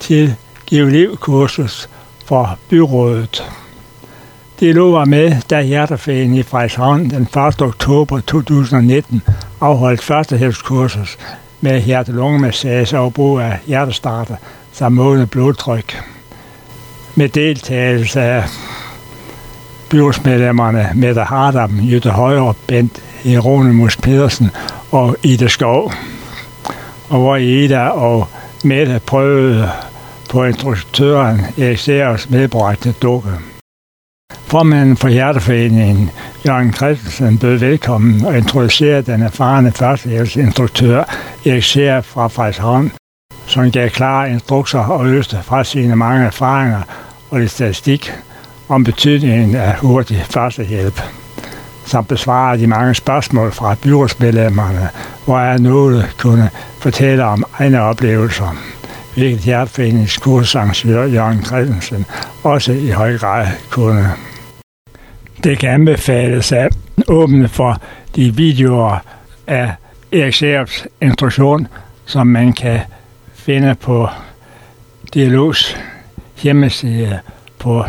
til Giv Liv-kursus for byrådet. DLO var med, da Hjerteforeningen i Frederikshavn den 1. oktober 2019 afholdt førstehjælpskursus med hjerte-lungemassage og brug af hjertestarter samt målende blodtryk. Med deltagelse af byrådsmedlemmerne Mette Hardam, Jytte Højre, Bent Hieronymus Pedersen og Ida Skov. Og hvor Ida og Mette prøvede på instruktøren Erik Seros medbragte dukke. Formanden for Hjerteforeningen, Jørgen Christensen, bød velkommen og introducerede den erfarne førstehjælpsinstruktør Erik Seros fra Frederikshavn, som gav klare instrukser og øste fra sine mange erfaringer og lidt statistik om betydningen af hurtig førstehjælp, samt besvare de mange spørgsmål fra byrådsmedlemmerne, hvor jeg noget kunne fortælle om egne oplevelser, hvilket Hjerteforeningens kursarrangør Jørgen Christensen også i høj grad kunne. Det kan anbefales at åbne for de videoer af Erik Seros instruktion, som man kan finde på DLO's hjemmeside på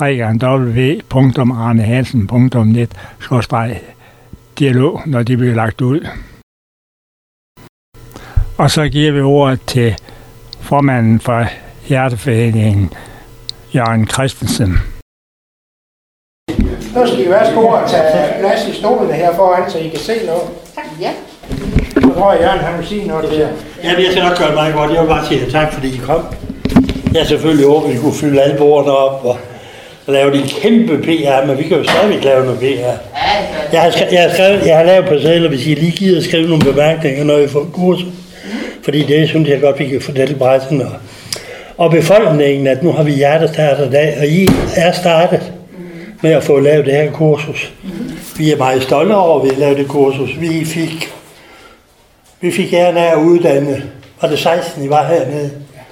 www.arnehansen.net/DLO, når de bliver lagt ud. Og så giver vi ordet til formanden for Hjerteforeningen, Jørgen Christensen. Nu skal I værsgo og tage plads i stolene her foran, så I kan se noget. Tak. Ja. Så tror jeg, Jørgen, han vil sige noget til jer. Ja, jeg skal nok gøre det meget godt. Jeg vil bare sige tak, fordi I kom. Jeg selvfølgelig håber, at I kunne fylde alle bordene op og lave en kæmpe PR, men vi kan jo stadigvæk lave noget PR. Jeg har lavet parceller, hvis I lige gider at skrive nogle bemærkninger, når I får kurser. Fordi det synes jeg godt, vi kan fortælle pressen og befolkningen, at nu har vi hjertestarter i dag, og I er startet med at få lavet det her kursus. Vi er meget stolte over, at vi har lavet det kursus. Vi fik æren af at uddanne, var det 16, I var hernede,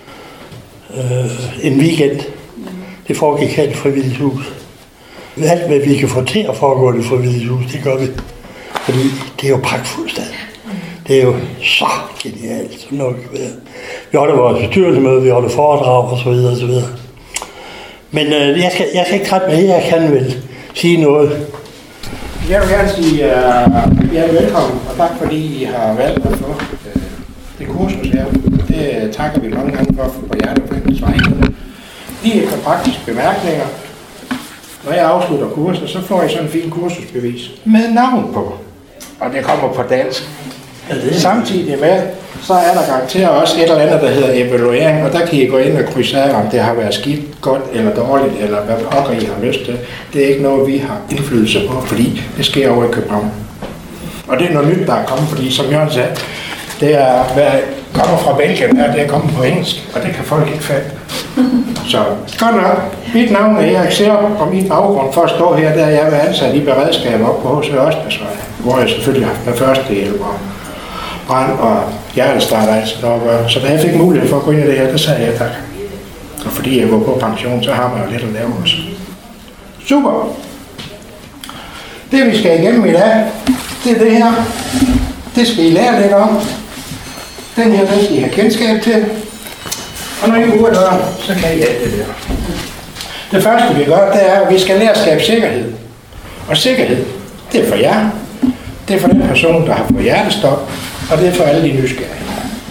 en weekend. Det foregik her i Frivilligt Hus. Alt, hvad vi kan få til at foregå i Frivilligt Hus, det gør vi. Fordi det er jo pragtfuldt sted. Det er jo så genialt, som noget kan være. Vi holder vores bestyrelsemøde, vi holder foredrag osv. osv. Men jeg skal ikke trætte med det, jeg kan vel sige noget. Jeg vil gerne sige velkommen, og tak fordi I har valgt at få det kursus her. Det takker vi mange gange for på Hjerteforeningens vegne. Lige efter praktiske bemærkninger. Når jeg afslutter kurset, så får I sådan en fin kursusbevis med navn på. Og det kommer på dansk. Samtidig med, så er der garanteret også et eller andet, der hedder evaluering, og der kan I gå ind og krydse af, om det har været skidt, godt eller dårligt, eller hvad pokker I har lyst til. Det er ikke noget, vi har indflydelse på, fordi det sker over i København. Og det er noget nyt, der er kommet, fordi som Jørgen sagde, det er, hvad kommer fra Belgien, det er kommet på engelsk, og det kan folk ikke fatte. Så godt nok. Mit navn er Erik Serup, og min baggrund for at stå her, der er jeg været ansat i beredskab op på H.C. Ørstedsvej, hvor jeg selvfølgelig har haft med førstehjælper, brand og hjertestarter, altså noget. Så da jeg fik mulighed for at gå ind i det her, der sagde jeg tak. Og fordi jeg går på pension, så har man jo lidt at lave også. Super! Det vi skal igennem i dag, det er det her. Det skal I lære lidt om. Den her, den skal I have kendskab til. Og når I er ude af døren, så kan I alt det der. Det første vi gør, det er, at vi skal lære at skabe sikkerhed. Og sikkerhed, det er for jer. Det er for den person, der har fået hjertestop. Og det er for alle de nysgerrige.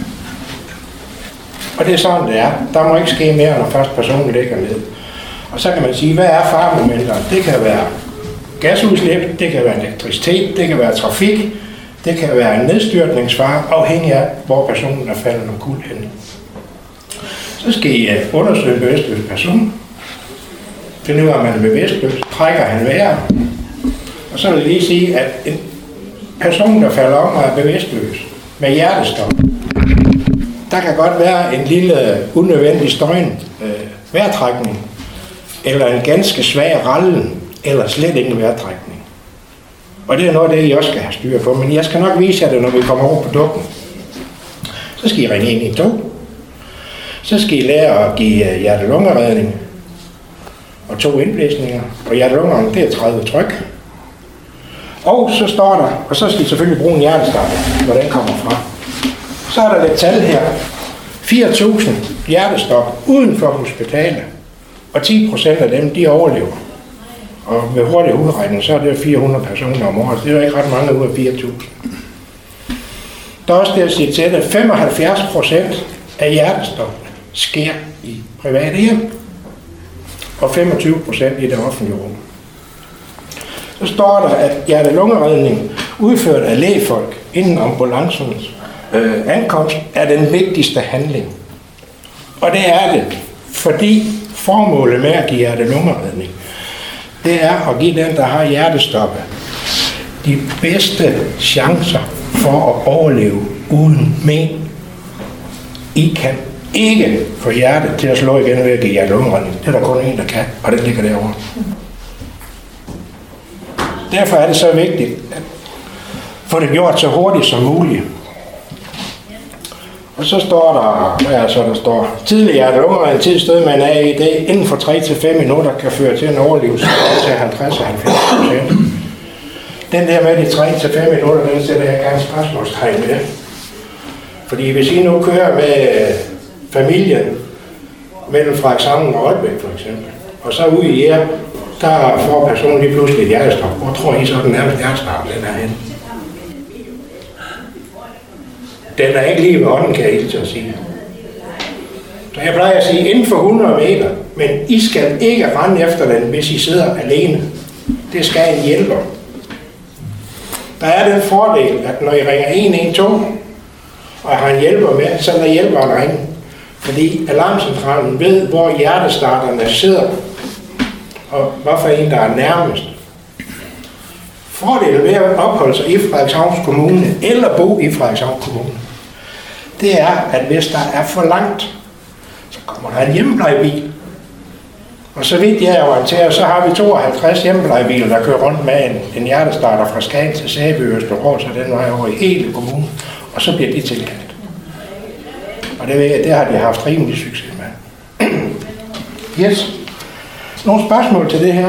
Og det er sådan, det er. Der må ikke ske mere, når først personen ligger ned. Og så kan man sige, hvad er faremomenter? Det kan være gasudslip, det kan være elektricitet, det kan være trafik, det kan være en nedstyrtningsfare, afhængig af, hvor personen er faldet omkuld henne. Så skal I undersøge bevidstløs person. Finde ud af, om man er bevidstløs. Trækker han vejret. Og så vil jeg lige sige, at en person, der falder om og er bevidstløs med hjertestop, der kan godt være en lille unødvendig støjen vejrtrækning, eller en ganske svag rallen, eller slet ingen vejrtrækning. Og det er noget af det, I også skal have styr på, men jeg skal nok vise jer det, når vi kommer over på dukken. Så skal I ringe 112. Så skal I lære at give hjerte-lungeredning og 2 indblæsninger. Og hjerte-lungerne, det er 30 tryk. Og så står der, og så skal I selvfølgelig bruge en hjertestarter, hvor den kommer fra. Så er der lidt tal her. 4.000 hjertestop uden for hospitalet, og 10% af dem, de overlever. Og med hurtig udregning, så er det 400 personer om året. Det er jo ikke ret mange ud af 4.000. Der er også det at sige til, at 75% af hjertestoppene sker i private hjem, og 25% i det offentlige rum. Så står der, at hjerte-lungeredning udført af lægefolk inden ambulancens ankomst er den vigtigste handling. Og det er det, fordi formålet med at give hjerte-lungeredning, det er at give den, der har hjertestoppe, de bedste chancer for at overleve uden men. I kan ikke få hjertet til at slå igen ved at give hjerte-lungeredning. Det er der kun en, der kan, og det ligger derovre. Derfor er det så vigtigt at få det gjort så hurtigt som muligt. Og så står der, der står, tidlig hjerte-lungeredning tilstød med en AED inden for 3-5 minutter kan føre til en overlevelse til 50-70%. Den der med de 3-5 minutter, den sætter jeg gerne spørgsmålstegn med. Fordi hvis I nu kører med familien mellem Frederikshavn og Aalbæk for eksempel, og så ude i jer, der får personen lige pludselig et hjertestop. Hvor tror I så, den nærmeste hjertestop den er henne? Den er ikke lige ved ånden, kan jeg ikke til at sige. Så jeg plejer at sige, inden for 100 meter, men I skal ikke rende efter den, hvis I sidder alene. Det skal en hjælper. Der er den fordel, at når I ringer 112, og har en hjælper med, så lader hjælperen ringe. Fordi alarmcentralen ved, hvor hjertestarterne sidder, og hvorfor en, der er nærmest. Fordelen ved at opholde sig i Frederikshavns Kommune, eller bo i Frederikshavns Kommune, det er, at hvis der er for langt, så kommer der en hjemmeplejebil. Og så vidt jeg er orienteret, så har vi 52 hjemmeplejebiler, der kører rundt med en hjertestarter fra Skagen til Sæby, Østerhå, så den vej over i hele kommunen, og så bliver de tilkaldt. Og det ved jeg, det har de haft rimelig succes med. Yes. Nogle spørgsmål til det her?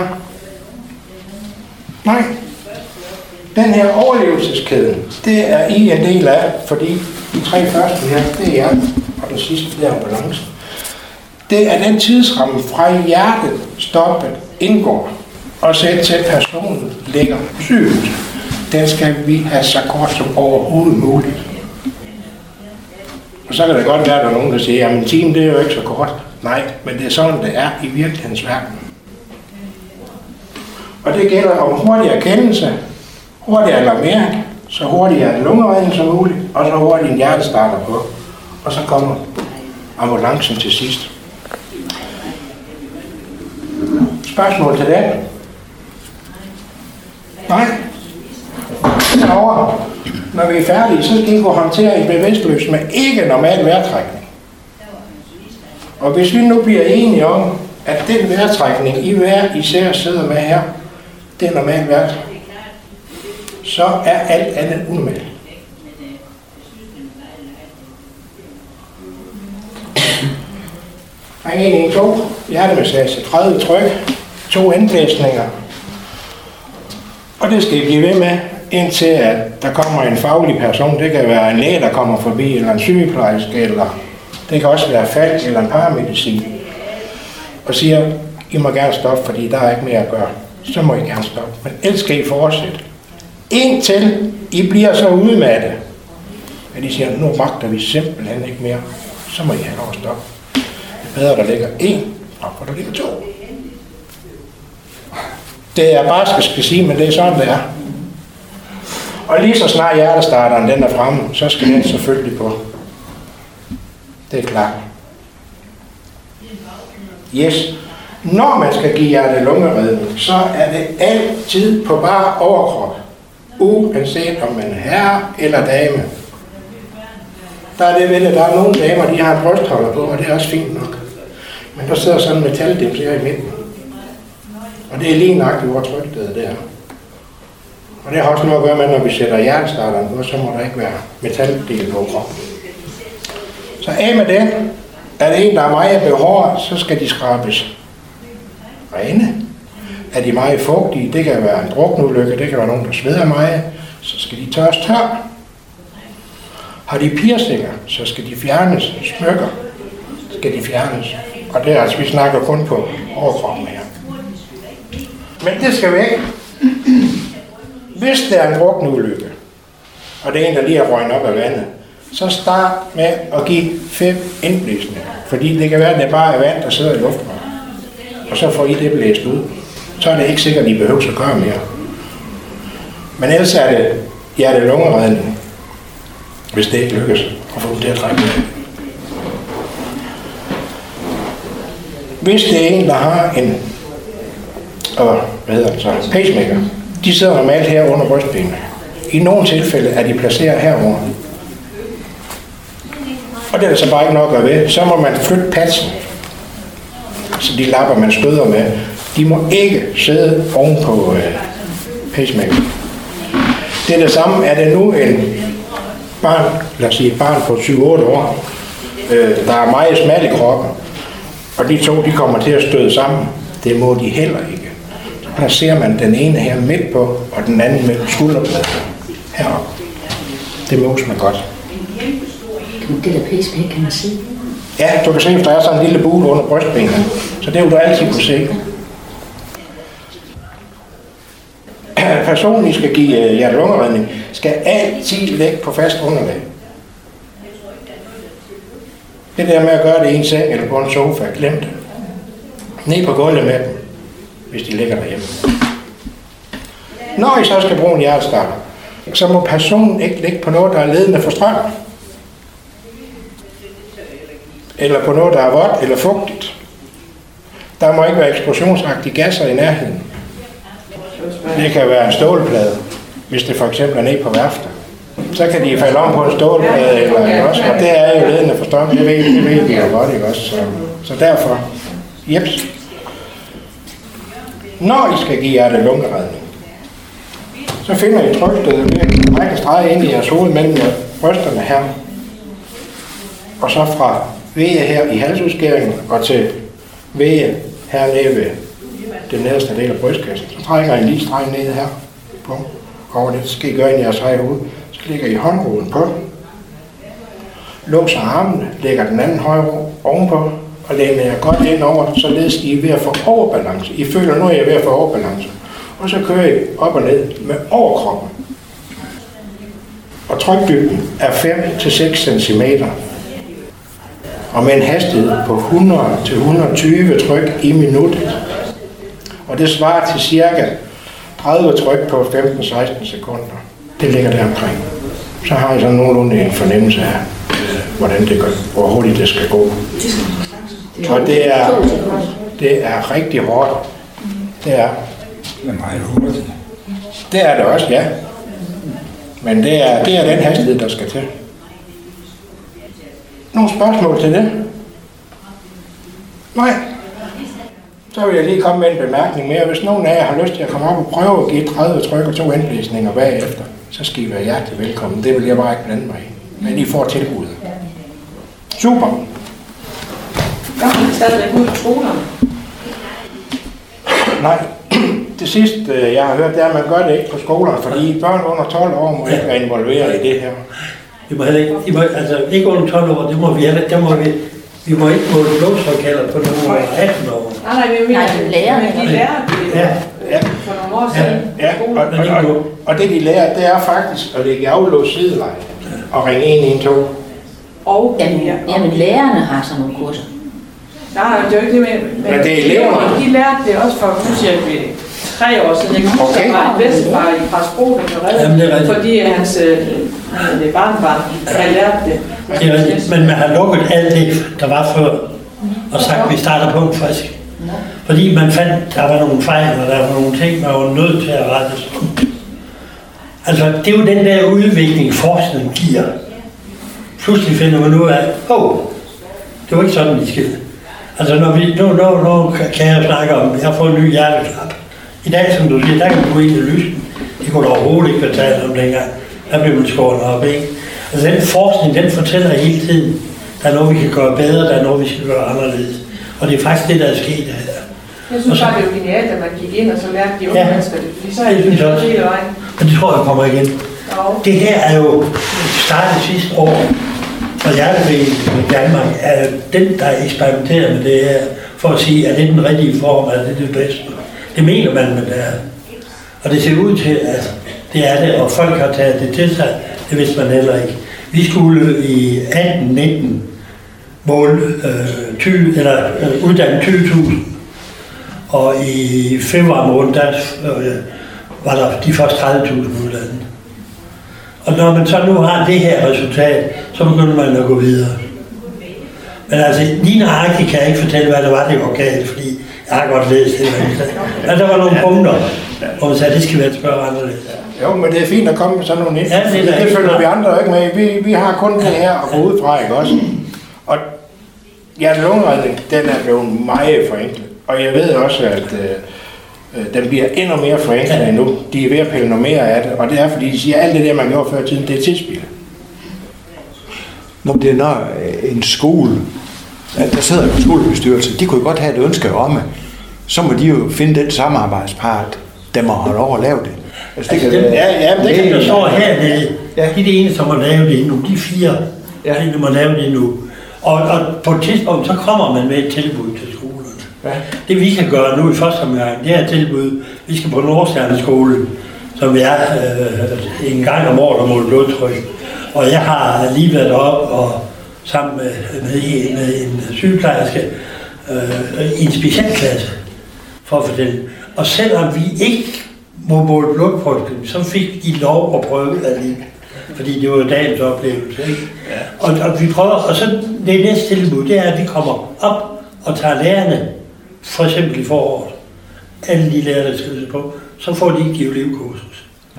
Nej. Den her overlevelseskæde, det er I en del af, fordi de 3 første her, det er hjertet, og den sidste, det er ambulancen. Det er den tidsramme fra hjertet stoppet indgår, og så til personen ligger på sygehuset. Den skal vi have så kort som overhovedet muligt. Og så kan det godt være, at der er nogen, der siger, at en time, det er jo ikke så kort. Nej, men det er sådan, det er i virkelighedens verden. Og det gælder om hurtig erkendelse, hurtig alarmering, så hurtigt er lungeredning som muligt, og så hurtigt en hjertestarter på. Og så kommer ambulancen til sidst. Spørgsmål til den? Nej? Derovre. Når vi er færdige, så skal I gå håndtere en bevidstløs med ikke normal vejrtrækning. Og hvis vi nu bliver enige om, at den vejrtrækning, I hver især sidder med her, det er normal vejrtrækning, så er alt andet unormalt. Ring 112, hjertemassage, 30 tryk, 2 indblæsninger. Og det skal I blive ved med, indtil at der kommer en faglig person. Det kan være en læge, der kommer forbi, eller en sygeplejerske, eller det kan også være falk eller en paramedicin. Og siger, I må gerne stoppe, fordi der er ikke mere at gøre. Så må I gerne stoppe. Men ellers skal I fortsætte. Indtil I bliver så udmattet, at I siger, nu magter vi simpelthen ikke mere. Så må I have lov at stoppe. Det er bedre, der ligger 1, frem for der ligger 2. Det er bare skal sige, men det er sådan, det er. Og lige så snart hjertestarteren den er fremme, så skal den selvfølgelig på. Det er klart. Yes. Når man skal give hjerte-lungeredning, så er det altid på bare overkrop. Uanset om man er herre eller dame. Der er det ved det, der er nogle damer, de har en brystholder på, og det er også fint nok. Men der sidder sådan en metaldims her i midten. Og det er lige nøjagtigt, hvor trykket det er. Og det har også noget at gøre med, når vi sætter hjertestarteren på, så må der ikke være metaldel på kroppen. Så af med den. Er det en, der er meget behåret, så skal de skrabes rene. Er de meget fugtige, det kan være en drukneulykke, det kan være nogen, der sveder meget, så skal de tørres tør. Har de piercinger, så skal de fjernes, smykker, skal de fjernes. Og det er altså, vi snakker kun på overkroppen her. Men det skal væk. Hvis der er en drukneulykke, og det er en, der lige er røgnet op af vandet, så start med at give 5 indblæsninger. Fordi det kan være, at det bare er vand, der sidder i luftrøret. Og så får I det blæst ud. Så er det ikke sikkert, at I behøver at gøre mere. Men ellers er det hjerte-lungeredning, hvis det ikke lykkes at få dem til at trække med. Hvis det er en, der har en pacemaker, de sidder normalt her under brystbenet. I nogle tilfælde er de placeret herover. Og det er der så bare ikke nok at ved. Så må man flytte patsen. Så de lapper, man støder med, de må ikke sidde oven på pacemaker. Det er det samme, er det nu en barn, lad os sige et barn på 7-8 år, der er meget smal i kroppen, og de to, de kommer til at støde sammen. Det må de heller ikke. Så placerer man den ene her midt på, og den anden mellem skulderbladet heroppe. Det mås man godt. Det der pacemaker, kan man se? Ja, du kan se, hvis der er sådan en lille bule under brystbenet. Så det vil du altid kunne se. Personen, I skal give hjerte-lungeredning, skal altid ligge på fast underlag. Det der med at gøre det i en seng eller på en sofa, glem det. Ned på gulvet med dem, hvis de ligger derhjemme. Når I så skal bruge en hjertestarter, så må personen ikke ligge på noget, der er ledende for strøm. Eller på noget, der er vådt eller fugtigt. Der må ikke være eksplosionsagtige gasser i nærheden. Det kan være en stålplade, hvis det for eksempel er nede på værftet. Så kan de falde om på en stålplade, eller også, og det er jo ledende for strøm. Det ved de jo godt, ikke også? Så derfor, jeps. Når I skal give hjerte-lungeredning, så finder I trykstedet ved at trække streg ind i jeres hoved mellem brysterne her. Og så fra veje her i halsudskæringen og til veje hernede ved den nederste del af brystkassen. Så trækker I en lille streg ned her på. Over det skal I gøre ind i jeres eget hoved. Så lægger I håndroden på. Låser armene, lægger den anden højre ovenpå og læner jer godt ind over, således I er ved at få overbalance. I føler nu, at I er ved at få overbalance. Og så kører I op og ned med overkroppen. Og trykdybden er 5-6 cm. Og med en hastighed på 100-120 tryk i minuttet. Og det svarer til cirka 30 tryk på 15-16 sekunder. Det ligger der omkring. Så har I sådan nogenlunde en fornemmelse af, hvordan det går, hvor hurtigt det skal gå. Og det er rigtig hårdt. Det er meget hurtigt. Det er det også, ja. Men det er den hastighed, der skal til. Nogle spørgsmål til det? Nej. Så vil jeg lige komme med en bemærkning mere. Hvis nogen af jer har lyst til at komme op og prøve at give 30 tryk og 2 indblæsninger bagefter, så skal I være hjertelig velkommen. Det vil jeg bare ikke blande mig i. Men I får tilbuddet. Super. Gør man stadigvæk ud i skolerne? Nej. Det sidste, jeg har hørt, det er, at man gør det ikke på skolerne, fordi børn under 12 år må ikke være involveret i det her. Vi må heller ikke, ikke under 12 år, det må vi heller, vi må ikke måle blodtrykkalder på nogle 18 år. Nej, vi lærer det for nogle år siden. Ja, og det de lærer, det er faktisk at lægge aflåst sideleje og ringe 112. Og jamen lærerne har sådan nogle kurser. Nej, det er jo ikke det, men det er eleverne. De lærte det også for, nu siger vi, 3 år siden. Jeg kan huske, der var en bedstefar i Farsbro, der blev reddet, fordi hans barnbarn havde lært det. Det er rigtigt, men man har lukket alt det, der var før, og sagt, at vi starter på en frisk. Fordi man fandt, der var nogle fejl, og der var nogle ting, man var nødt til at rette. Altså, det er jo den der udvikling, forskningen giver. Pludselig finder man ud af, det var ikke sådan, vi skal. Altså, når kan jeg snakke om, jeg har fået en ny hjerteklap. I dag, som du siger, der kan du gå ind i lysen. Det kunne du overhovedet ikke fortælle om dengang. Der blev man skåret op, ikke? Altså, den forskning, den fortæller hele tiden, der er noget, vi kan gøre bedre, der er noget, vi skal gøre anderledes. Og det er faktisk det, der er sket her. Jeg synes bare, det er jo genialt, at man gik ind og så lærte de unge mennesker det. Fordi så er det jo hele vejen. Men det tror jeg kommer igen. Det her er jo startet sidste år. Og Hjerteforeningen i Danmark er den, der eksperimenterer med det her, for at sige, at det er den rigtige form, at det er det bedste. Det mener man, men det er. Og det ser ud til, at det er det, og folk har taget det til sig. Det vidste man heller ikke. Vi skulle i 18-19 uddanne 20.000. Og i februar måned, der var der de første 30.000 uddannet. Og når man så nu har det her resultat, så begynder man at gå videre. Men altså, lige nøjagtigt kan jeg ikke fortælle, hvad der var, det var galt, fordi jeg har godt læst det. Men der var nogle punkter, hvor man sagde, det skal være spørge anderledes. Jo, men det er fint at komme med sådan nogle info. Ja, det følger vi andre ikke med. Vi har kun det her at gå ud fra, ikke også? Og hjertelungeredning, den er blevet meget forenklet. Og jeg ved også, at den bliver endnu mere forenklet endnu. De er ved at pille noget mere af det, og det er fordi, de siger, at alt det der, man gjorde før i tiden, det er tidsspil. Når det er når en skole, der sidder en skolebestyrelse, de kunne jo godt have et ønske om, så må de jo finde den samarbejdspart, der må holde over at lave det. Altså, det kan det kan jo stå hernede. Ja. De er det ene, som må lave det endnu. De 4, der må lave det endnu. Og på et tidspunkt, så kommer man med et tilbud til skolerne. Ja. Det vi kan gøre nu i første omgang, det er et tilbud. Vi skal på Nordstjerneskolen, som er en gang om året og måle blodtryk. Og jeg har lige været op og sammen med en sygeplejerske i en specialklasse for at fortælle. Og selvom vi ikke må måle blodtryk, så fik de lov at prøve alligevel. Fordi det var dagens oplevelse, ikke? Ja. Og vi prøver, og så det næste tilbud, det er, at vi kommer op og tager lærerne, for eksempel i foråret, alle de lærere, der skriver på, så får de givet livkursus. Ja.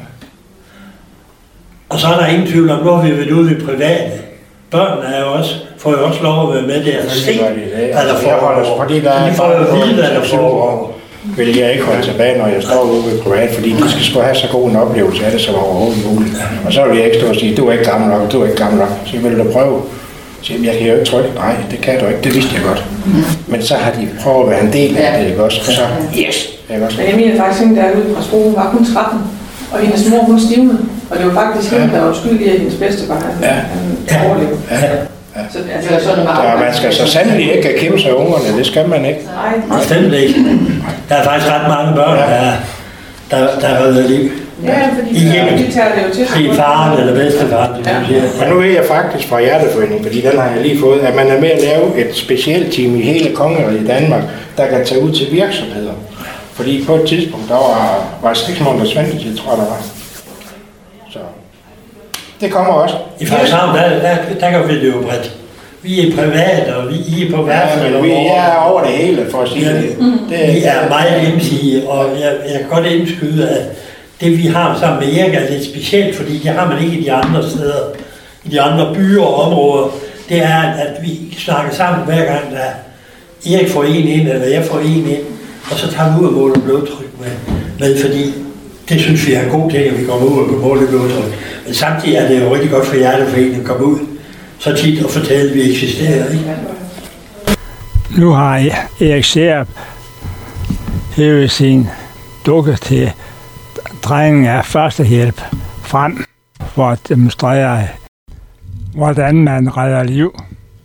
Og så er der ingen tvivl om, hvor vi vil ud ved private. Børnene er jo også, får jo også lov at være med der og se, hvad der foregår. Fordi der er for vil jeg ikke holde tilbage, når jeg står ude ved privat, fordi de skal have så god en oplevelse af det, som overhovedet muligt. Og så vil jeg ikke stå og sige, du er ikke gammel nok, du er ikke gammel nok. Så vil du prøve. Så jeg kan jo ikke trykke. Nej, det kan du ikke, det vidste jeg godt. Men så har de prøvet at være en del af det, ikke også? Så yes, ikke også? Men jeg mener faktisk ikke, derude fra skolen var kun 13, og hendes mor, hun stivnede. Og det var faktisk hende, der var skyldig af hendes bedstefar, han overlevede. Ja. Så, man skal så sandelig ikke kæmpe sig ungerne, det skal man ikke. Nej, bestemt ikke. Der er faktisk ret mange børn, der har været liv. Ja, fordi de tager det jo til sig. Det faren eller bedstefaren, Og nu ved jeg faktisk fra Hjerteforeningen, fordi den har jeg lige fået, at man er med at lave et specielt team i hele kongeriget i Danmark, der kan tage ud til virksomheder. Fordi på et tidspunkt, der var 6 måneders ventetid, tror jeg, der var. Så det kommer også. I Frederikshavn, der kan vi det jo bredt. Vi er private, og vi er på værtserne. Ja, vi er over det hele, for at sige det. Vi er meget hjemmesige, og jeg kan godt indskyde, at det vi har sammen med Erik er lidt specielt, fordi det har man ikke i de andre steder, i de andre byer og områder. Det er, at vi snakker sammen hver gang, der Erik får en ind, eller jeg får en ind, og så tager vi ud og måler blodtryk med, fordi det synes vi er en god ting, at vi kommer ud og måler blodtryk. Men samtidig er det jo rigtig godt for Hjerteforeningen at komme ud så tit og fortælle, at vi eksisterer. Ikke? Nu har Erik Serup hævet sin dukke til drejning af førstehjælp frem for at demonstrere, hvordan man redder liv.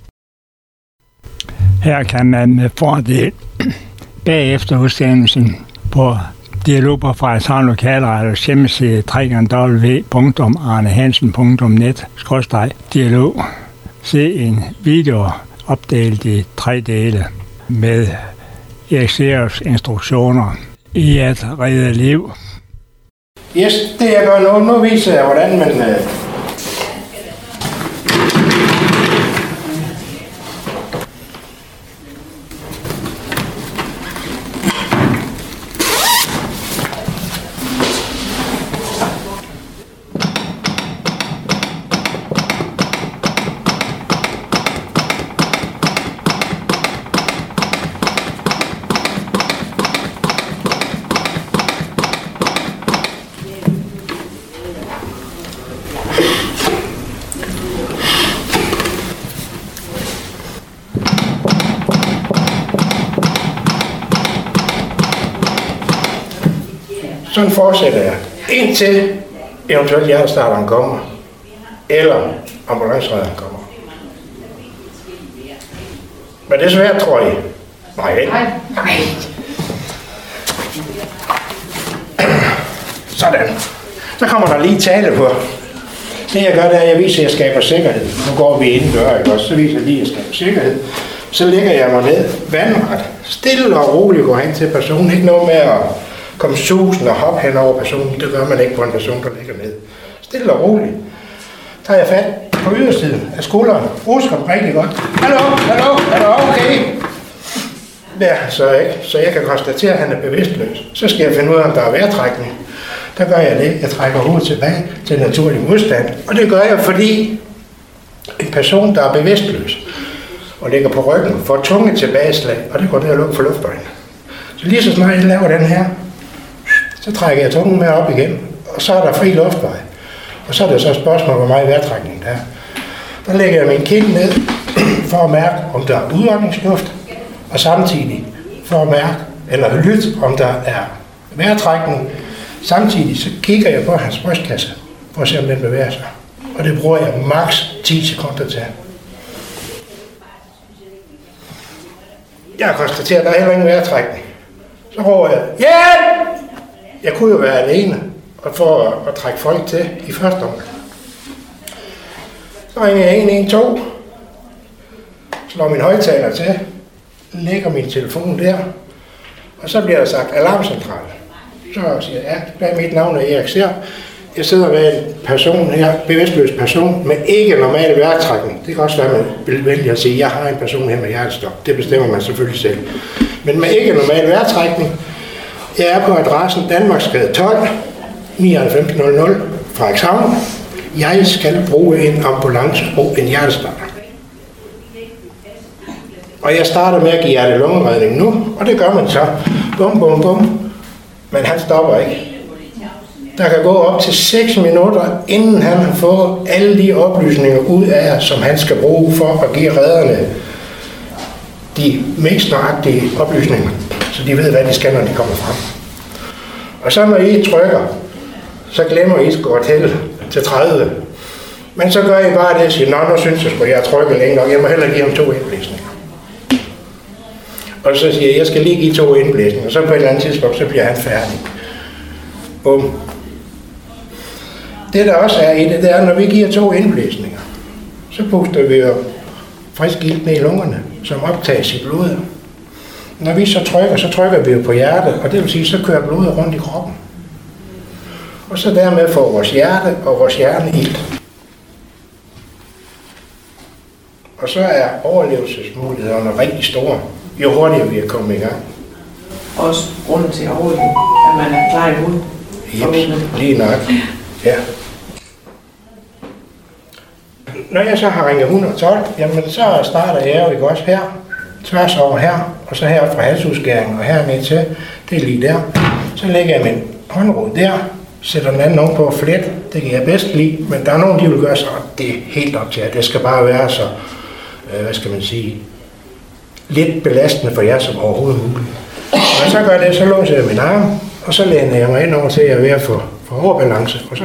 Her kan man med fordel bagefter udsendelsen på Dialog på Frederikshavn Lokalradios hjemmeside www.arnehansen.net/dialog. Se en video opdelt i 3 dele med Erik Serups instruktioner i at redde liv. Yes, det jeg gør nu viser jeg, hvordan man sådan fortsætter jeg, indtil eventuelt hjertestarteren kommer, eller ambulanceredderen kommer. Men det er svært, tror jeg. Nej. Sådan. Så kommer der lige tale på. Det jeg gør, det er, at jeg viser, at jeg skaber sikkerhed. Nu går vi indendør, ikke også? Så viser jeg lige, at jeg skaber sikkerhed. Så lægger jeg mig ned vandret. Stille og roligt går hen til personen. Ikke noget med at komme susen og hoppe hen over personen. Det gør man ikke på en person, der ligger ned. Stille og roligt. Tager jeg fat på ydersiden af skulderen. Rusker dem rigtig godt. Hallo, okay. Der, så jeg kan konstatere, at han er bevidstløs. Så skal jeg finde ud af, om der er vejrtrækning. Der gør jeg det. Jeg trækker hovedet tilbage til naturlig modstand. Og det gør jeg, fordi en person, der er bevidstløs og ligger på ryggen, får tunge tilbageslag, og det går der at lukke for luftvejen. Så lige så snart jeg laver den her, så trækker jeg tungen med op igen, og så er der fri luftvej. Og så er det så et spørgsmål, hvor meget vejrtrækning der er. Der lægger jeg min kind ned for at mærke, om der er udåndingsluft, og samtidig for at mærke, eller lytte, om der er vejrtrækning. Samtidig så kigger jeg på hans brystkasse, for at se, om den bevæger sig. Og det bruger jeg maks 10 sekunder til. Jeg har konstateret, at der er heller ingen vejrtrækning. Så råber jeg, hjælp! Jeg kunne jo være alene, og for at trække folk til i første omgang. Så ringer jeg 112, slår min højttaler til, lægger min telefon der, og så bliver der sagt alarmcentral. Så siger jeg, ja, mit navn er Erik Ser. Jeg sidder med en person her, bevidstløs person, med ikke normal vejrtrækning. Det kan også være, at man vil vælge at sige, jeg har en person her med hjertestop. Det bestemmer man selvfølgelig selv. Men med ikke normal vejrtrækning, jeg er på adressen Danmarksgade 12, 9900, Frederikshavn. Jeg skal bruge en ambulance og en hjertestarter. Og jeg starter med at give hjerte-lungeredning nu, og det gør man så. Bum, bum, bum. Men han stopper ikke. Der kan gå op til 6 minutter, inden han har fået alle de oplysninger ud af, som han skal bruge for at give redderne de mest nøjagtige oplysninger, så de ved, hvad de skal, når de kommer frem. Og så når I trykker, så glemmer I at gå til 30. Men så gør I bare det og siger, nu synes jeg, at jeg trykker længe nok, jeg må hellere give ham 2 indblæsninger. Og så siger jeg skal lige give 2 indblæsninger, og så på et eller andet tidspunkt, så bliver han færdig. Bum. Det der også er i det, det er, når vi giver 2 indblæsninger, så puster vi jo frisk ilt ned i lungerne, som optages i blodet. Når vi så trykker vi jo på hjertet, og det vil sige, så kører blodet rundt i kroppen. Og så dermed får vores hjerte og vores hjerne ilt. Og så er overlevelsesmulighederne rigtig store, jo hurtigere vi er kommet i gang. Også grunden til at overleve, at man er klar imod. Lige nok. Ja. Når jeg så har ringet 112, jamen så starter jeg jo ikke også her, tværs over her, og så her fra halsudskæringen og herned til, det er lige der. Så lægger jeg min håndrod der, sætter den anden på flet, det kan jeg bedst lide, men der er nogen, de vil gøre så, det er helt op til, at det skal bare være så, hvad skal man sige, lidt belastende for jer som overhovedet muligt. Når så gør det, så låser jeg min arm, og så læner jeg mig ind over til, at jeg er ved at få overbalance, og så.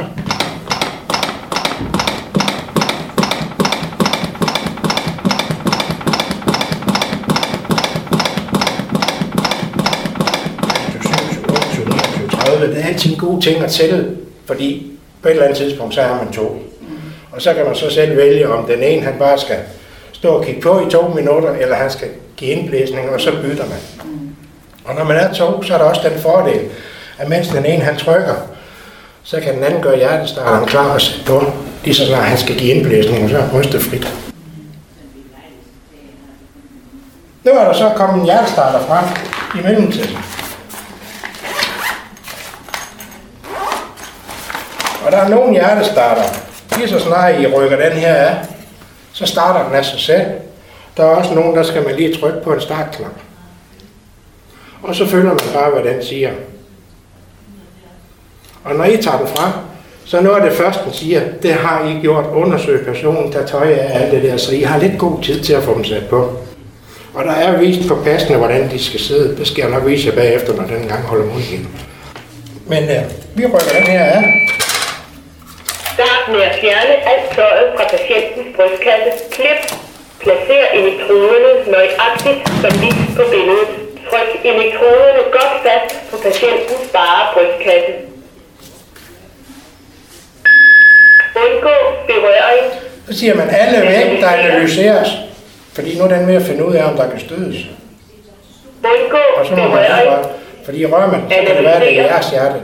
Det er altid en god ting at tælle, fordi på et eller andet tidspunkt, så har man 2. Og så kan man så selv vælge, om den ene han bare skal stå og kigge på i 2 minutter, eller han skal give indblæsning, og så bytter man. Og når man er 2, så er der også den fordel, at mens den ene han trykker, så kan den anden gøre hjertestarteren klar at sætte på, lige så snart han skal give indblæsning, og så er brystet frit. Nu er der så kommet en hjertestarter frem i mellemtiden. Og der er nogle hjertestarter, lige så snart I rykker den her af, så starter den af sig selv. Der er også nogen, der skal man lige trykke på en startknap. Og så følger man bare, hvad den siger. Og når I tager den frem, så noget af det første, den siger, det har I gjort, undersøg personen, der tøj af alt det der, så I har lidt god tid til at få dem sat på. Og der er vist på passende, hvordan de skal sidde. Det skal jeg nok vise jer bagefter, når den gang holder munden igen. Men vi rykker den her af. Start med at fjerne alt tøjet fra patientens brystkasse. Klip, Placer elektroderne nøjagtigt som vist på billedet. Tryk elektroderne godt fast på patientens bare brystkasse. Undgå berøring. Så siger man, alle væk, der analyseres. Fordi nu er den ved at finde ud af, om der kan stødes. Undgå og så må man ikke røre. Fordi rører man, så kan det være, at det er jeres hjerte.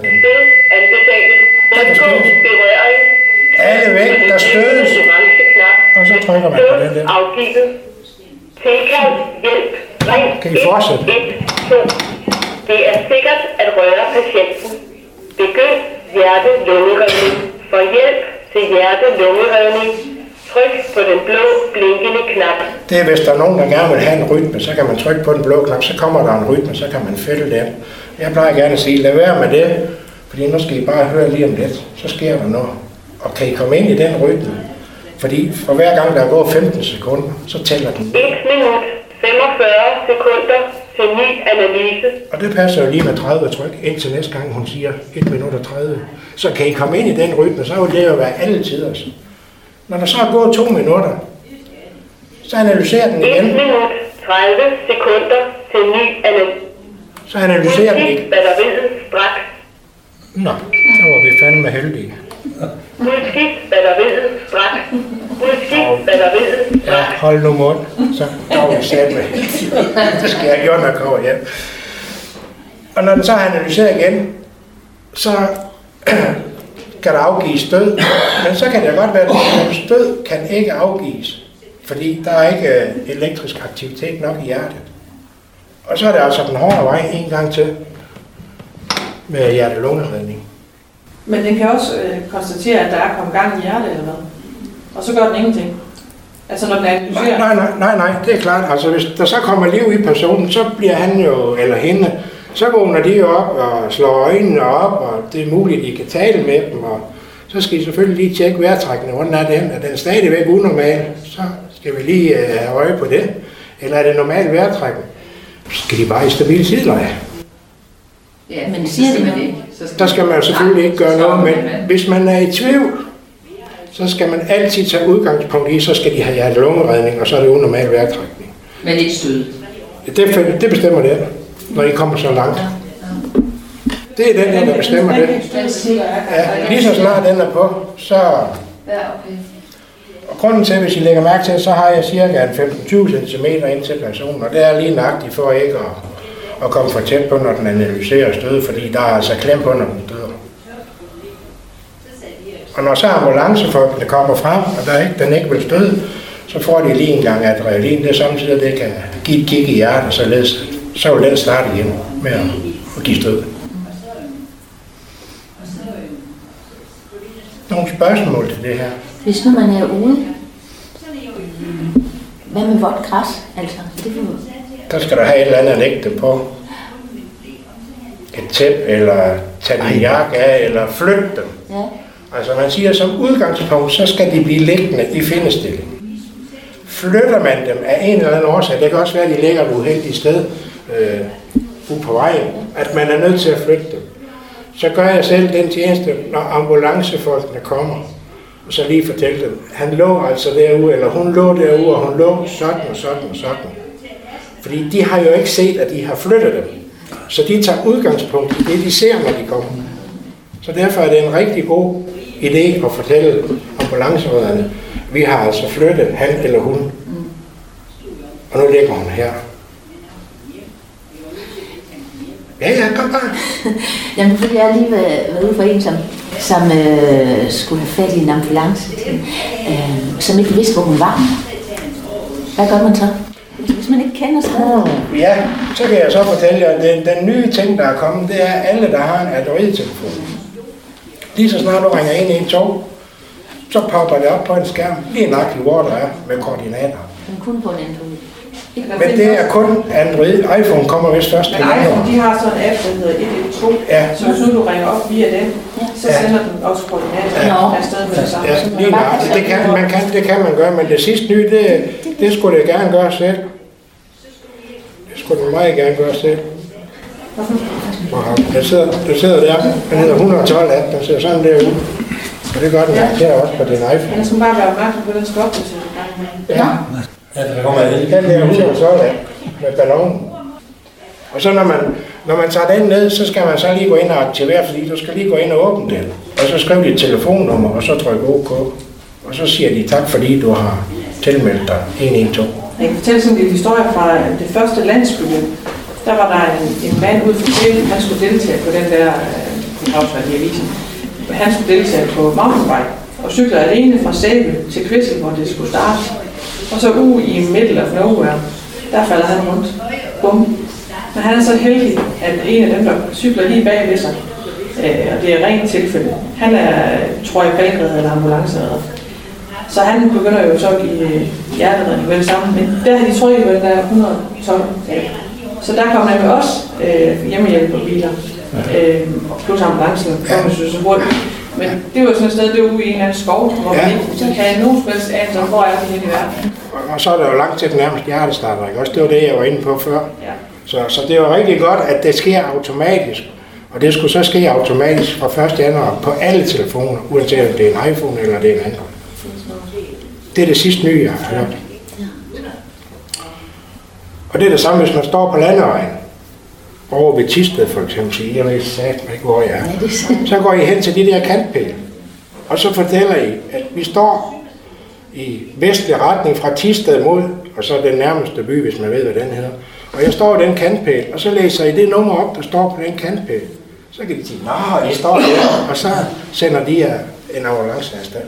Undgå berøring. Alle væk, der stødes. Og så trykker man på den der. Afgivet. Tilkald hjælp. Kan I fortsætte? 1, 2. Det er sikkert at røre patienten. Begynd hjerte-lungeredning. For hjælp til hjerte-lungeredning. Tryk på den blå blinkende knap. Det er, hvis der er nogen, der gerne vil have en rytme, så kan man trykke på den blå knap, så kommer der en rytme, så kan man følge den. Jeg plejer gerne at sige, lad være med det, fordi nu skal I bare høre lige om lidt, så sker der noget. Og kan I komme ind i den rytme? Fordi for hver gang der er gået 15 sekunder, så tæller den. 1 minut, 45 sekunder til ny analyse. Og det passer jo lige med 30 tryk, indtil næste gang hun siger 1 minut og 30. Så kan I komme ind i den rytme, så vil det jo være alle tiders. Når der så er gået 2 minutter, så analyserer den igen. 1 minut, 30 sekunder til ny analyse. Så analyserer den ikke. Batteriet straks. Nå, så var vi fandme heldige. Udskift batteriet straks. Udskift batteriet straks. Ja, hold nu mund. Så går vi selv med. Det skal jeg gøre, når jeg kommer hjem. Og når den så har analyseret igen, så kan der afgives stød. Men så kan det godt være, at stød kan ikke afgives. Fordi der er ikke elektrisk aktivitet nok i hjertet. Og så er det altså den hårde vej en gang til med hjerte-lungeredning. Men den kan også konstatere, at der er kommet gang i hjertet eller hvad? Og så gør den ingenting. Altså når den analyserer? Nej, det er klart. Altså hvis der så kommer liv i personen, så bliver han jo, eller hende, så vågner de jo op og slår øjnene op, og det er muligt, at I kan tale med dem, og så skal I selvfølgelig lige tjekke vejrtrækningen. Hvordan er den? Er den stadigvæk unormal? Så skal vi lige have øje på det. Eller er det normal vejrtrækning? Så skal de bare i stabil sideleje. Ja, men siger det med det? Der skal man jo selvfølgelig ikke gøre noget, men hvis man er i tvivl, så skal man altid tage udgangspunkt i, så skal de have hjerte-lungeredning, og så er det unormal vejrtrækning. Men ikke stød? Det bestemmer det, når I kommer så langt. Det er den, der bestemmer det. Ja, lige så snart den er på, så... Og grunden til, hvis I lægger mærke til, så har jeg cirka 15-20 cm ind til personen, og det er lige nøjagtigt for ikke at komme for tæt på, når den analyserer stød, fordi der er altså klem på, når den dør. Og når så ambulancefolkene kommer frem, og den ikke vil støde, så får de lige en gang adrenalin. Det er samtidig, at det kan give et kick i hjertet, så vil den starte igen med at give stød. Nogle spørgsmål til det her? Hvis nu man er ude, hvad med vådt græs? Altså, der skal der have et eller andet at lægge det på. Et tæppe, eller tage en jakke af, eller flytte dem. Ja. Altså man siger, som udgangspunkt, så skal de blive liggende i findestilling. Flytter man dem af en eller anden årsag, det kan også være, at de ligger et uheldigt sted ude på vejen, at man er nødt til at flytte dem. Så gør jeg selv den tjeneste, når ambulancefolkene kommer, og så lige fortælle dem, han lå altså derude, eller hun lå derude, og hun lå sådan og sådan og sådan. Fordi de har jo ikke set, at de har flyttet dem. Så de tager udgangspunkt i det, de ser, når de kommer. Så derfor er det en rigtig god idé at fortælle ambulanceredderne, vi har altså flyttet han eller hun, og nu ligger hun her. Ja, kom bare. Jamen, fordi jeg har lige været ude for en, som skulle have fat i en ambulance, som ikke vidste, hvor hun var. Hvad gør man så? Hvis man ikke kender stedet? Ja, så kan jeg så fortælle jer, at den nye ting, der er kommet, det er alle, der har en Android-telefon. Lige så snart du ringer ind i en tog, så popper det op på en skærm, lige nøjagtigt, hvor der er med koordinater. Men kun på en Android. Men det er kun Android. iPhone kommer vist først til januar. iPhone, de har sådan en app, der hedder 112. Ja. Så hvis nu du ringer op via den, så sender den også koordinater afsted med det samme. Ja, det kan man gøre, men det sidste nye, det skulle det gerne gøre selv. Det skulle det meget gerne gøre selv. Der sidder der, den hedder 112 app, den sidder sådan derude. Og det gør den også på din iPhone. Den skal bare være opmærksom på, den skal opdatere. Ja. Ja, der kommer den der 100 sådan med ballonen. Og så når man tager den ned, så skal man så lige gå ind og aktivere, fordi du skal lige gå ind og åbne den. Og så skriver de et telefonnummer, og så trykker OK. Og så siger de tak, fordi du har tilmeldt dig 112. Jeg kan fortælle sådan en historie fra det første landsbygge. Der var der en mand ude for tiden, han skulle deltage på den der, i avisen. Han skulle deltage på mountainbike og cykler alene fra Sæbe til Kvissel, hvor det skulle starte. Og så ude i middle of nowhere, der falder han rundt. Bum. Men han er så heldig, at en af dem, der cykler lige bag ved sig, og det er rent tilfælde, han er, tror jeg, Belgrad eller ambulanceredder. Så han begynder jo så at give hjerteredning med det samme, men der har de trykket på den der 112. Så der kom han med også hjemmehjælperbiler, plus ambulancen kom så hurtigt. Men det var sådan et sted, det var ude i en eller anden skov, hvor man ikke kan nogen som helst anelse om, hvor er vi henne i verden. Og så er der jo langt til den nærmeste hjertestarter, ikke? Også det var det, jeg var inde på før. Ja. Så det var rigtig godt, at det sker automatisk. Og det skulle så ske automatisk fra 1. januar på alle telefoner, uanset om det er en iPhone eller det er en Android. Det er det sidste nye, jeg har hørt. Og det er det samme, hvis man står på landevejen, over ved Thisted for eksempel, siger, jeg ved satme ikke, hvor jeg er. Så går I hen til de der kantpæle, og så fortæller I, at vi står i vestlig retning fra Thisted mod, og så den nærmeste by, hvis man ved, hvad den hedder. Og jeg står i den kantpæl, og så læser I det nummer op, der står på den kantpæl. Så kan de sige, nå, I står der, og så sender de jer en ambulance afsted.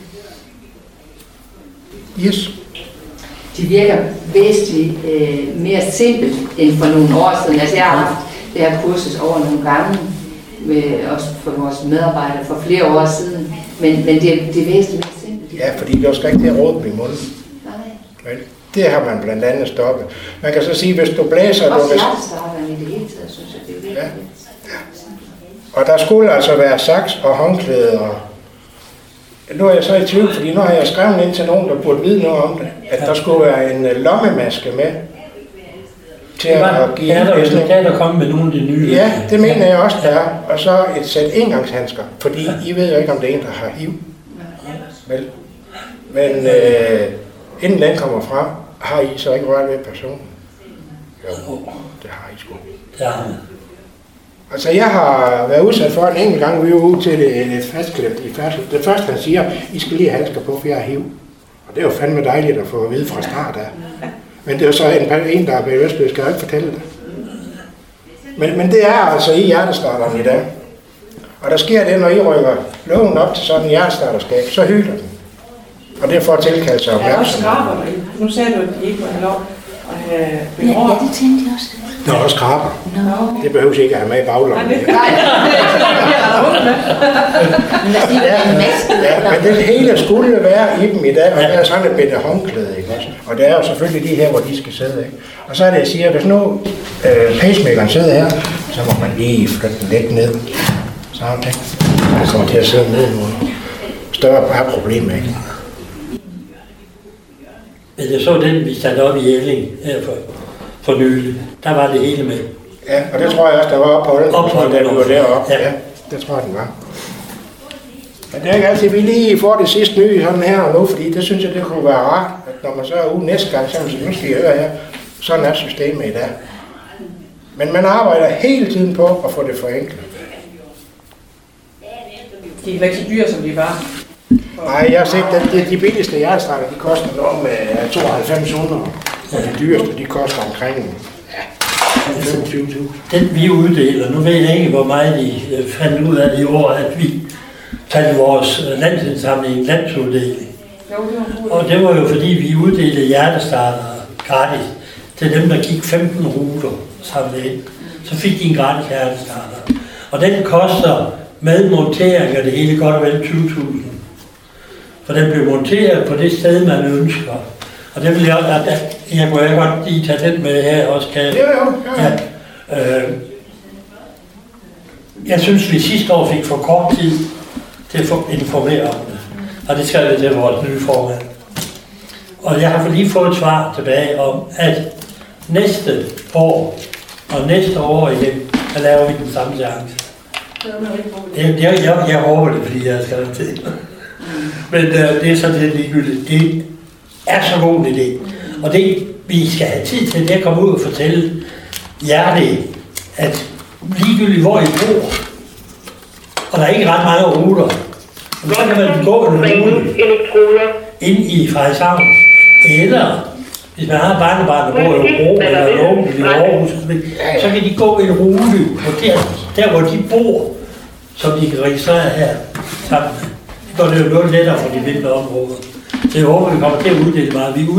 Yes. Det virker væsentligt mere simpelt end for nogle år siden. Altså jeg har haft det her kursus over nogle gange, også for vores medarbejdere for flere år siden, men det er væsentligt mere simpelt. Ja, fordi det skal ikke have råben i munden. Nej. Det har man blandt andet stoppet. Man kan så sige, hvis du blæser... Også hjertestarteren i det hele taget, synes jeg, det er vigtigt. Ja. Og der skulle altså være saks og håndklæde og... Nu er jeg så i tvivl, fordi nu har jeg skrevet ind til nogen, der burde vide noget om det, at der skulle være en lommemaske med til at give indlæsning. Der er der kommet med nogle af de nye. Ja, det mener jeg også, der er. Og så et sæt engangshandsker, fordi I ved jo ikke, om det er en, der har HIV. Vel? Men inden den kommer frem, har I så ikke rørt ved personen? Jo, det har I sgu. Ja. Altså, jeg har været udsat for en enkelt gang, vi var ude til et fastklemt i færdsel. Det første, han siger, I skal lige have handsker på, for jeg har HIV. Og det er jo fandme dejligt at få at vide fra start af. Men det er jo så en der er bevidst, skal jeg ikke fortælle det. Men det er altså i hjertestarteren i dag. Og der sker det, når I rykker lågen op til sådan en hjertestarterskab, så hyler den. Og det er for at tilkalde sig opmærksomhed. Ja, også skraber. Nu sagde du, at de ikke må have lov at have behov. Ja, det tænkte jeg også. Der er også skraber. No. Det behøves ikke at have med i baglommen. Men det hele skulle være i dem i dag, og der er sådan et bedre håndklæde, ikke også? Og der er jo selvfølgelig de her, hvor de skal sidde, ikke? Og så er det, jeg siger, hvis nu pacemakeren sidder her, så må man lige flytte den lidt ned. Sådan, ikke? Man kommer til at sidde ned nu. Større er problemet, ikke? Men jeg så den, vi satte op i Elling her for nylig. Der var det hele med. Ja, og det tror jeg også, der var opholdet, da vi var deroppe. Ja, det tror jeg, den var. Men det er ikke altid, vi lige får det sidste nye sådan her og nu, fordi det synes jeg, det kunne være rart, at når man så er ude næste gang, så nu skal I høre her, sådan er systemet i dag. Men man arbejder hele tiden på at få det forenklet. De er ikke så dyre, som de var. Nej, jeg har set, at de billigste hjertestarter, de koster noget med 9200, og de dyreste, de koster omkring 25.000. Den vi uddeler, nu ved jeg ikke, hvor meget de fandt ud af i år, at vi kaldte vores landsindsamling landsuddeling. Og det var jo fordi, vi uddelte hjertestarter gratis til dem, der gik 15 ruter samlet ind. Så fik de en gratis hjertestarter. Og den koster med montering og det hele godt og vel 20.000. For den blev monteret på det sted, man ønsker. Og det vil jeg også, jeg kunne godt lige tage den med her også, kan ja. Jeg synes, vi sidste år fik for kort tid til at informere om det. Og det skrev jeg til vores nye formand. Og jeg har lige fået et svar tilbage om, at næste år og næste år igen, der laver vi den samme seance. Jeg håber det, fordi jeg har skrevet til. Men det er sådan lidt ligegyldigt. Det er så god en idé. Og det, vi skal have tid til, det er at komme ud og fortælle jer det, at ligegyldigt hvor I bor, og der er ikke ret mange ruter, så kan man gå en rute ind i Frederikshavn, eller hvis man har barnebarn, der bor i Ro eller nogen i Aarhus, så kan de gå en rute på der hvor de bor, som de kan registrere her sammen. Det gør det jo noget lettere for de mindre områder. Så jeg håber, vi kommer til at uddele meget. Vi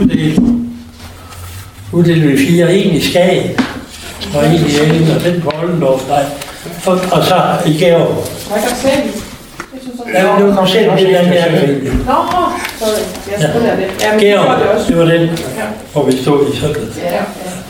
uddeler 4, en i Skagen, og en i England, og den på Ollendorf, og så i Gærup. Ja, det var selv det der med. Nå, sorry. Jeg skulle have det. Ja, men Gærup, det var den, hvor vi stod i sådan. Ja.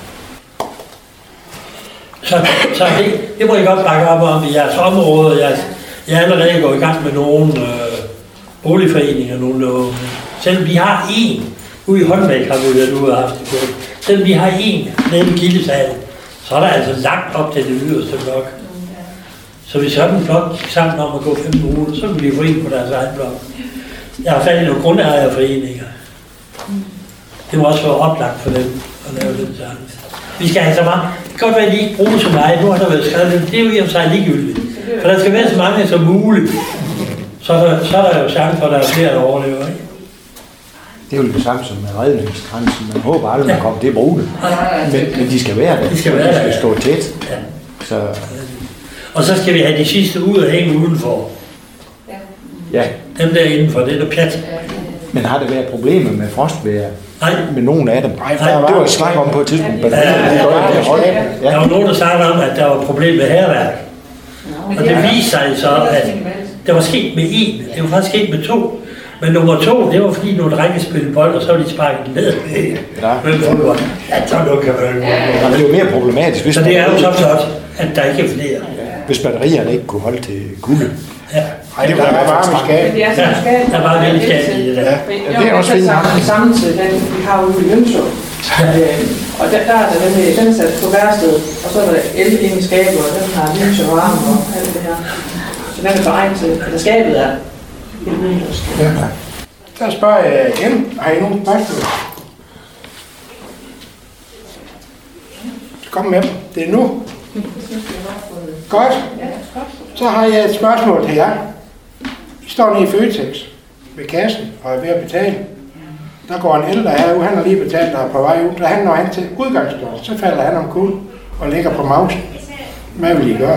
Så det må I godt bakke op om i jeres område. Jeg er allerede gået i gang med nogle boligforeninger, selvom vi har én, ude i Håndvæk har vi været ude og haft det på. Selvom vi har én nede i Gildesalen, så er der altså langt op til det yderste blok. Så hvis sådan en blok gik sammen om at gå 5 minutter, så ville vi få en på deres egen blok. Jeg har fat i nogle grundejerforeninger. Det må også være oplagt for dem at lave den sammen. Vi skal have så meget. Det kan godt være, at de ikke bruger så meget. Nu har der været skrevet, det er jo i og for sig ligegyldigt. For der skal være så mange som muligt. Så er der jo chance for, at der er flere, der overlever, ikke? Det er jo det samme som med redningsgrænsen. Man håber aldrig, man kommer til at bruge det. Men de skal være der. De skal være der. De skal stå tæt. Ja. Så... Og så skal vi have de sidste ud og hænge udenfor. Ja. Dem der indenfor, det er der pjat. Men har det været problemer med frostvejr? Nej. Med nogle af dem? Nej, det var et snak om på et tidspunkt. Der var nogen, der sagde om, at der var problem med hærværk. Og det viste sig så, at det var sket med en. Det var faktisk sket med 2. Men nummer 2, det var fordi nogle drenge spillede bold, og så var de sparket ned. Hvem fodbold? Ja, så nu kan man... Det er jo mere problematisk. Hvis så det er jo så flot, at der ikke er flere. Hvis batterierne ikke kunne holde til kulde. Ja. Ej, det var varme i skab. Men det er sådan, der er bare lidt skab i det der. Det er også fint. Sammen til den, vi har ude i Jønså. Og der er der den sat på værstedet, og så er der el ind i skabet, og den har lys og varme og alt det her. Så den er beregnet til, at skabet er helt minus. Ja. Så spørger jeg igen, har I nogen spørgsmål? Kom med dem. Det er nu. Godt. Så har jeg et spørgsmål til jer. I står nede i Føtex ved kassen og er ved at betale. Der går en ældre herude, han har lige betalt og er på vej ud. Da han når han til udgangsdøren, så falder han omkuld og ligger på mausen. Hvad vil I gøre?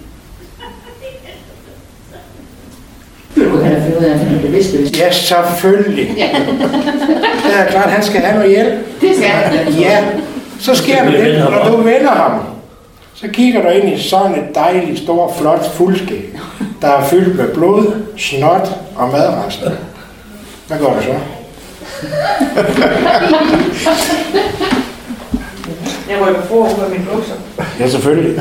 Ja, selvfølgelig. Det er klart, han skal have noget hjælp. Det skal han. Ja, så sker det lidt, når du vender ham. Så kigger du ind i sådan et dejligt, stort, flot fuldskæg, der er fyldt med blod, snot og madrester. Hvad går det så? Jeg rykker for mine bukser. Ja, selvfølgelig.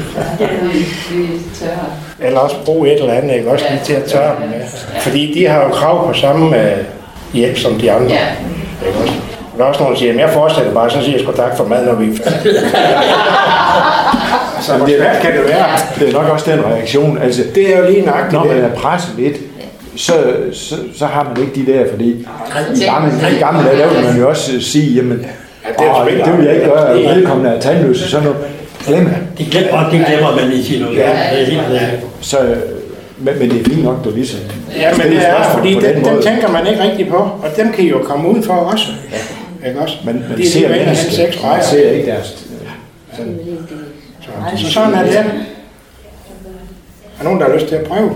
Eller også bruge et eller andet, ikke? Også lige til at tørre dem med. Fordi de har jo krav på samme hjælp som de andre. Ikke også? Der er også nogen, der siger, at jeg fortsætter bare, så siger jeg sgu tak for mad, når vi er færdige. Så hvor svært kan det være? Det er nok også den reaktion. Altså, det er jo lige nøjagtigt. Når man er presset lidt, så har man ikke de der, fordi i gamle dage, der vil man jo også sige, jamen, det vil jeg ikke gøre, velkommen er tandløse, sådan noget. Glem det. Det glemmer man i sin ja. Så, men det er fint nok, du ligesom... Ja, men det er også, fordi dem tænker man ikke rigtig på, og dem kan I jo komme ud for også. Ja. Ikke også? Men de ser mennesker, man ser ikke deres... Så sådan er det. Er nogen, der har lyst til at prøve?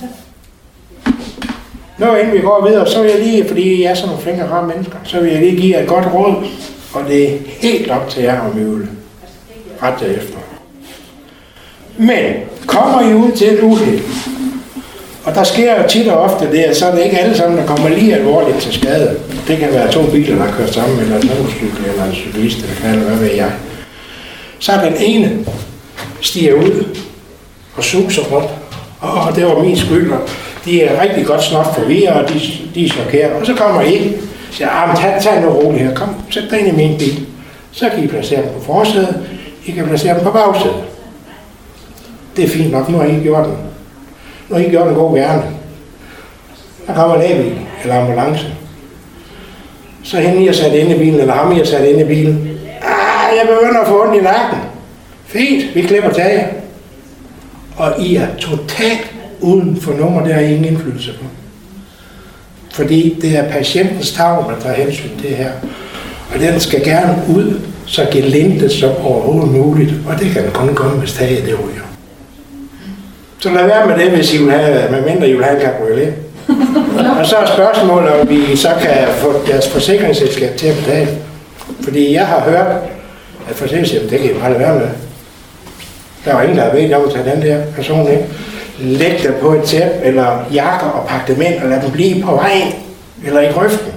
Nå, inden vi går videre, så vil jeg lige, fordi jeg er sådan nogle flinke rare mennesker, så vil jeg lige give jer et godt råd, og det er helt op til jer om I vil rette efter. Men kommer I ud til et uheld, og der sker jo tit og ofte det, så er det ikke alle sammen, der kommer lige alvorligt til skade. Det kan være 2 biler, der kører sammen, eller en motorcykel, eller en cyklist, eller hvad ved jeg. Så den ene stiger ud og suser rundt. Det var min skyld, og de er rigtig godt snart forvirret, og de er chokeret. Og så kommer I og siger, tag noget roligt her, kom, sæt dig ind i min bil. Så kan I placere dem på forsædet, I kan placere dem på bagsædet. Det er fint nok, nu har I gjort den. Nu har I gjort en god gerning. Der kommer en A-bil eller ambulance. Så hende I har sat inde i bilen, eller ham I har sat inde i bilen. Jeg begynder at få ondt i nakken. Fint, vi klipper taget. Og I er totalt uden for nummer, det har I ingen indflydelse på. Fordi det er patientens tarv, man tager hensyn til her. Og den skal gerne ud, så gelindet som overhovedet muligt. Og det kan kun komme, hvis taget det ryger. Så lad være med det, hvis I vil have, medmindre I vil have en cabriolet. Og så er spørgsmålet, om vi så kan få deres forsikringsselskab til at betale. Fordi jeg har hørt, at forsikringsselskabet, det kan I bare lade være med. Der var ingen, der har bedt om at tage den der person ind. Læg dem på et tæppe, eller jakker og pakke dem ind, og lad dem blive på vejen, eller i grøften.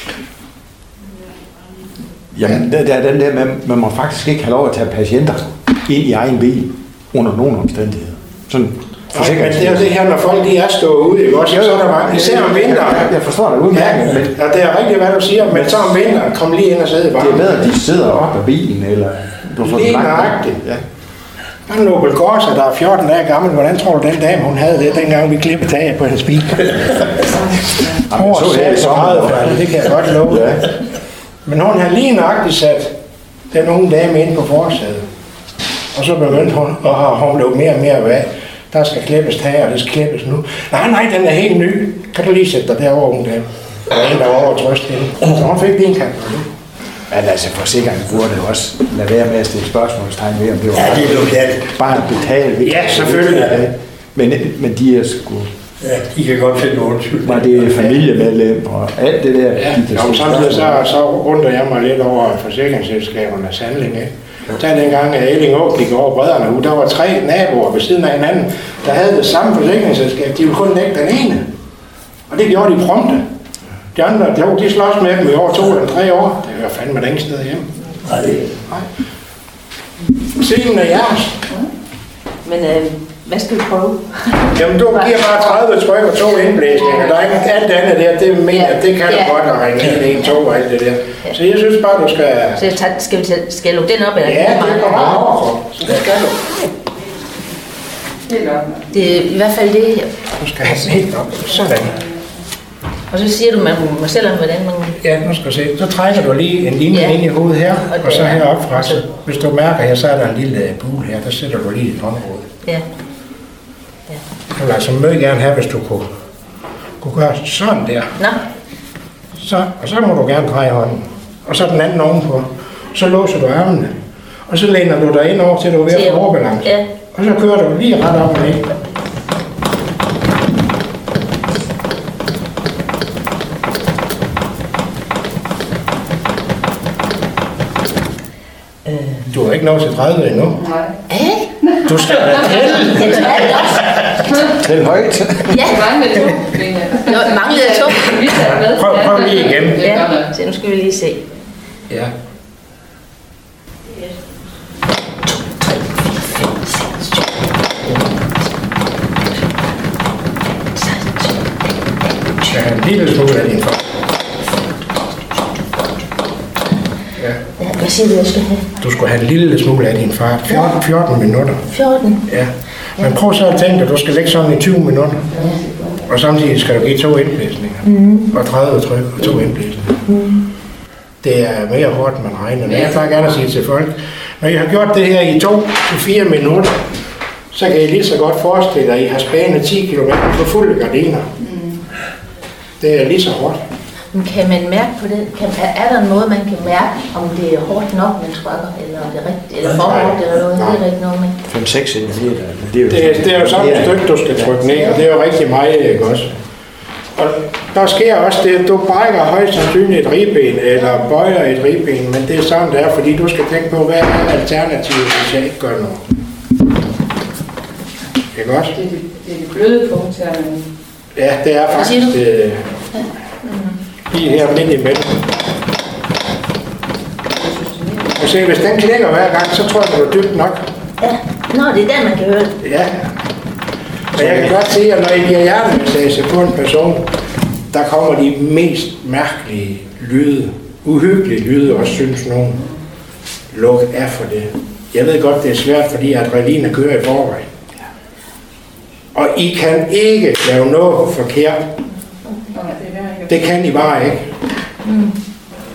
Jamen, der er den der, man må faktisk ikke have lov at tage patienter ind i egen bil, under nogen omstændigheder. Sådan men det er jo det her, når folk de er stået ude, ikke også? Så er der bare, især om vinteren. Jeg forstår det udmærket. Ja, det er rigtigt, hvad du siger, men så om vinteren, kom lige ind og sidde bare. Det er med, at de sidder op af bilen, eller... Lige nøjagtigt. Ja. Der er en Opel Corsa, der er 14 dage gammel. Hvordan tror du, den dame, hun havde det, dengang vi klippede taget på hendes bil? Det kan jeg godt love. Ja. Men hun havde lige nøjagtigt sat den unge dame ind på forsædet. Og så begyndte hun, og hun blev mere og mere af. Der skal klippes taget, og det skal klippes nu. Nej, den er helt ny. Kan du lige sætte dig derovre, unge dame? Der er en, der var over at trøste hende. Så hun fik lige en kant. Men altså, forsikringen burde jo også lade være med at stille spørgsmålstegn ved, om det var bare betale. Ja, selvfølgelig. Men de er sgu... Ja, de kan godt finde noget undskyld. Var det familiemedlem og alt det der? Ja, samtidig så undrer jeg mig lidt over forsikringsselskabernes handling, ikke? Tag dengang, at Elling Å gik over Brederne, der var 3 naboer ved siden af hinanden, der havde det samme forsikringsselskab. De ville kun lægge den ene. Og det gjorde de prompte. De andre, de slås med dem i over 2 eller 3 år. Det hører fandme der ingen sted hjemme. Nej. Scenen er jeres. Men hvad skal vi prøve? Jamen, du giver bare 30 tryk og 2 indblæsninger. Der er ikke alt andet der. Det mener, det kan du godt at ringe 1, 2 og alt det der. Så jeg synes bare, du skal... Så skal jeg lukke den op? Eller? Ja, det går bare over. Så det skal du. Det er i hvert fald det her. Du skal have helt op. Sådan. Og så siger du, man må selv om, hvordan man... Ja, nu skal du se. Så trækker du lige en linje ind i hovedet her, og så heroppe fra. Hvis du mærker her, så er der en lille bule her. Der sætter du lige et område. Ja. Jeg vil altså meget gerne have, hvis du kunne gøre sådan der. Nå. Og så må du gerne dreje hånden. Og så den anden ovenpå. Så låser du armene. Og så læner du dig ind over, til du er ved at få overbalance. Ja. Og så kører du lige ret op og ned. Du har ikke nået til 30 endnu. Nej. Du skal da tælle. Tæl højt. Ja. Manglede 2. Prøv lige igen. Ja, så nu skal vi lige se. Ja. 2, 3, 4, 5, 6, 7, 8, 9, 10, 11, 12, 13, 14, 15, 16, 17, 18, 19, 20. Jeg har en lille smule af din far. Ja. Hvad siger du, jeg skal have? Du skulle have en lille smule af din fart. 14 minutter. 14? Ja. Men prøv så at tænke, at du skal lægge sådan i 20 minutter. Ja. Og samtidig skal du give 2 indblæsninger. Og 30 tryk og 2 indblæsninger. Det er mere hårdt, man regner. Men jeg plejer gerne at sige til folk, når I har gjort det her i 2-4 minutter, så kan I lige så godt forestille jer, at I har spænet 10 km på fulde gardiner. Det er lige så hårdt. Men kan man mærke på det? Er der en måde, man kan mærke, om det er hårdt nok, man trykker, eller om det er rigtigt, eller for hårdt, eller noget? Det er ikke noget med. 5-6 cm. Det er jo sådan et stykke, du skal trykke ned, og det er jo rigtig meget, ikke også? Og der sker også det, at du brækker højst sandsynligt et ribben, eller bøjer et ribben, men det er sådan, det er, fordi du skal tænke på, hvad er alternativet, hvis jeg ikke gør noget. Ikke også? Det er det bløde punkt her. Ja, det er faktisk lige her midt imellem. Og se, hvis den klikker hver gang, så tror jeg, det er dybt nok. Ja, det er der, man kan høre det. Ja. Og jeg kan godt se, at når I giver hjertemassage på en person, der kommer de mest mærkelige lyde, uhyggelige lyde, også synes nogen. Luk af for det. Jeg ved godt, det er svært, fordi adrenalin kører i forvejen. Og I kan ikke lave noget forkert. Det kan I bare ikke.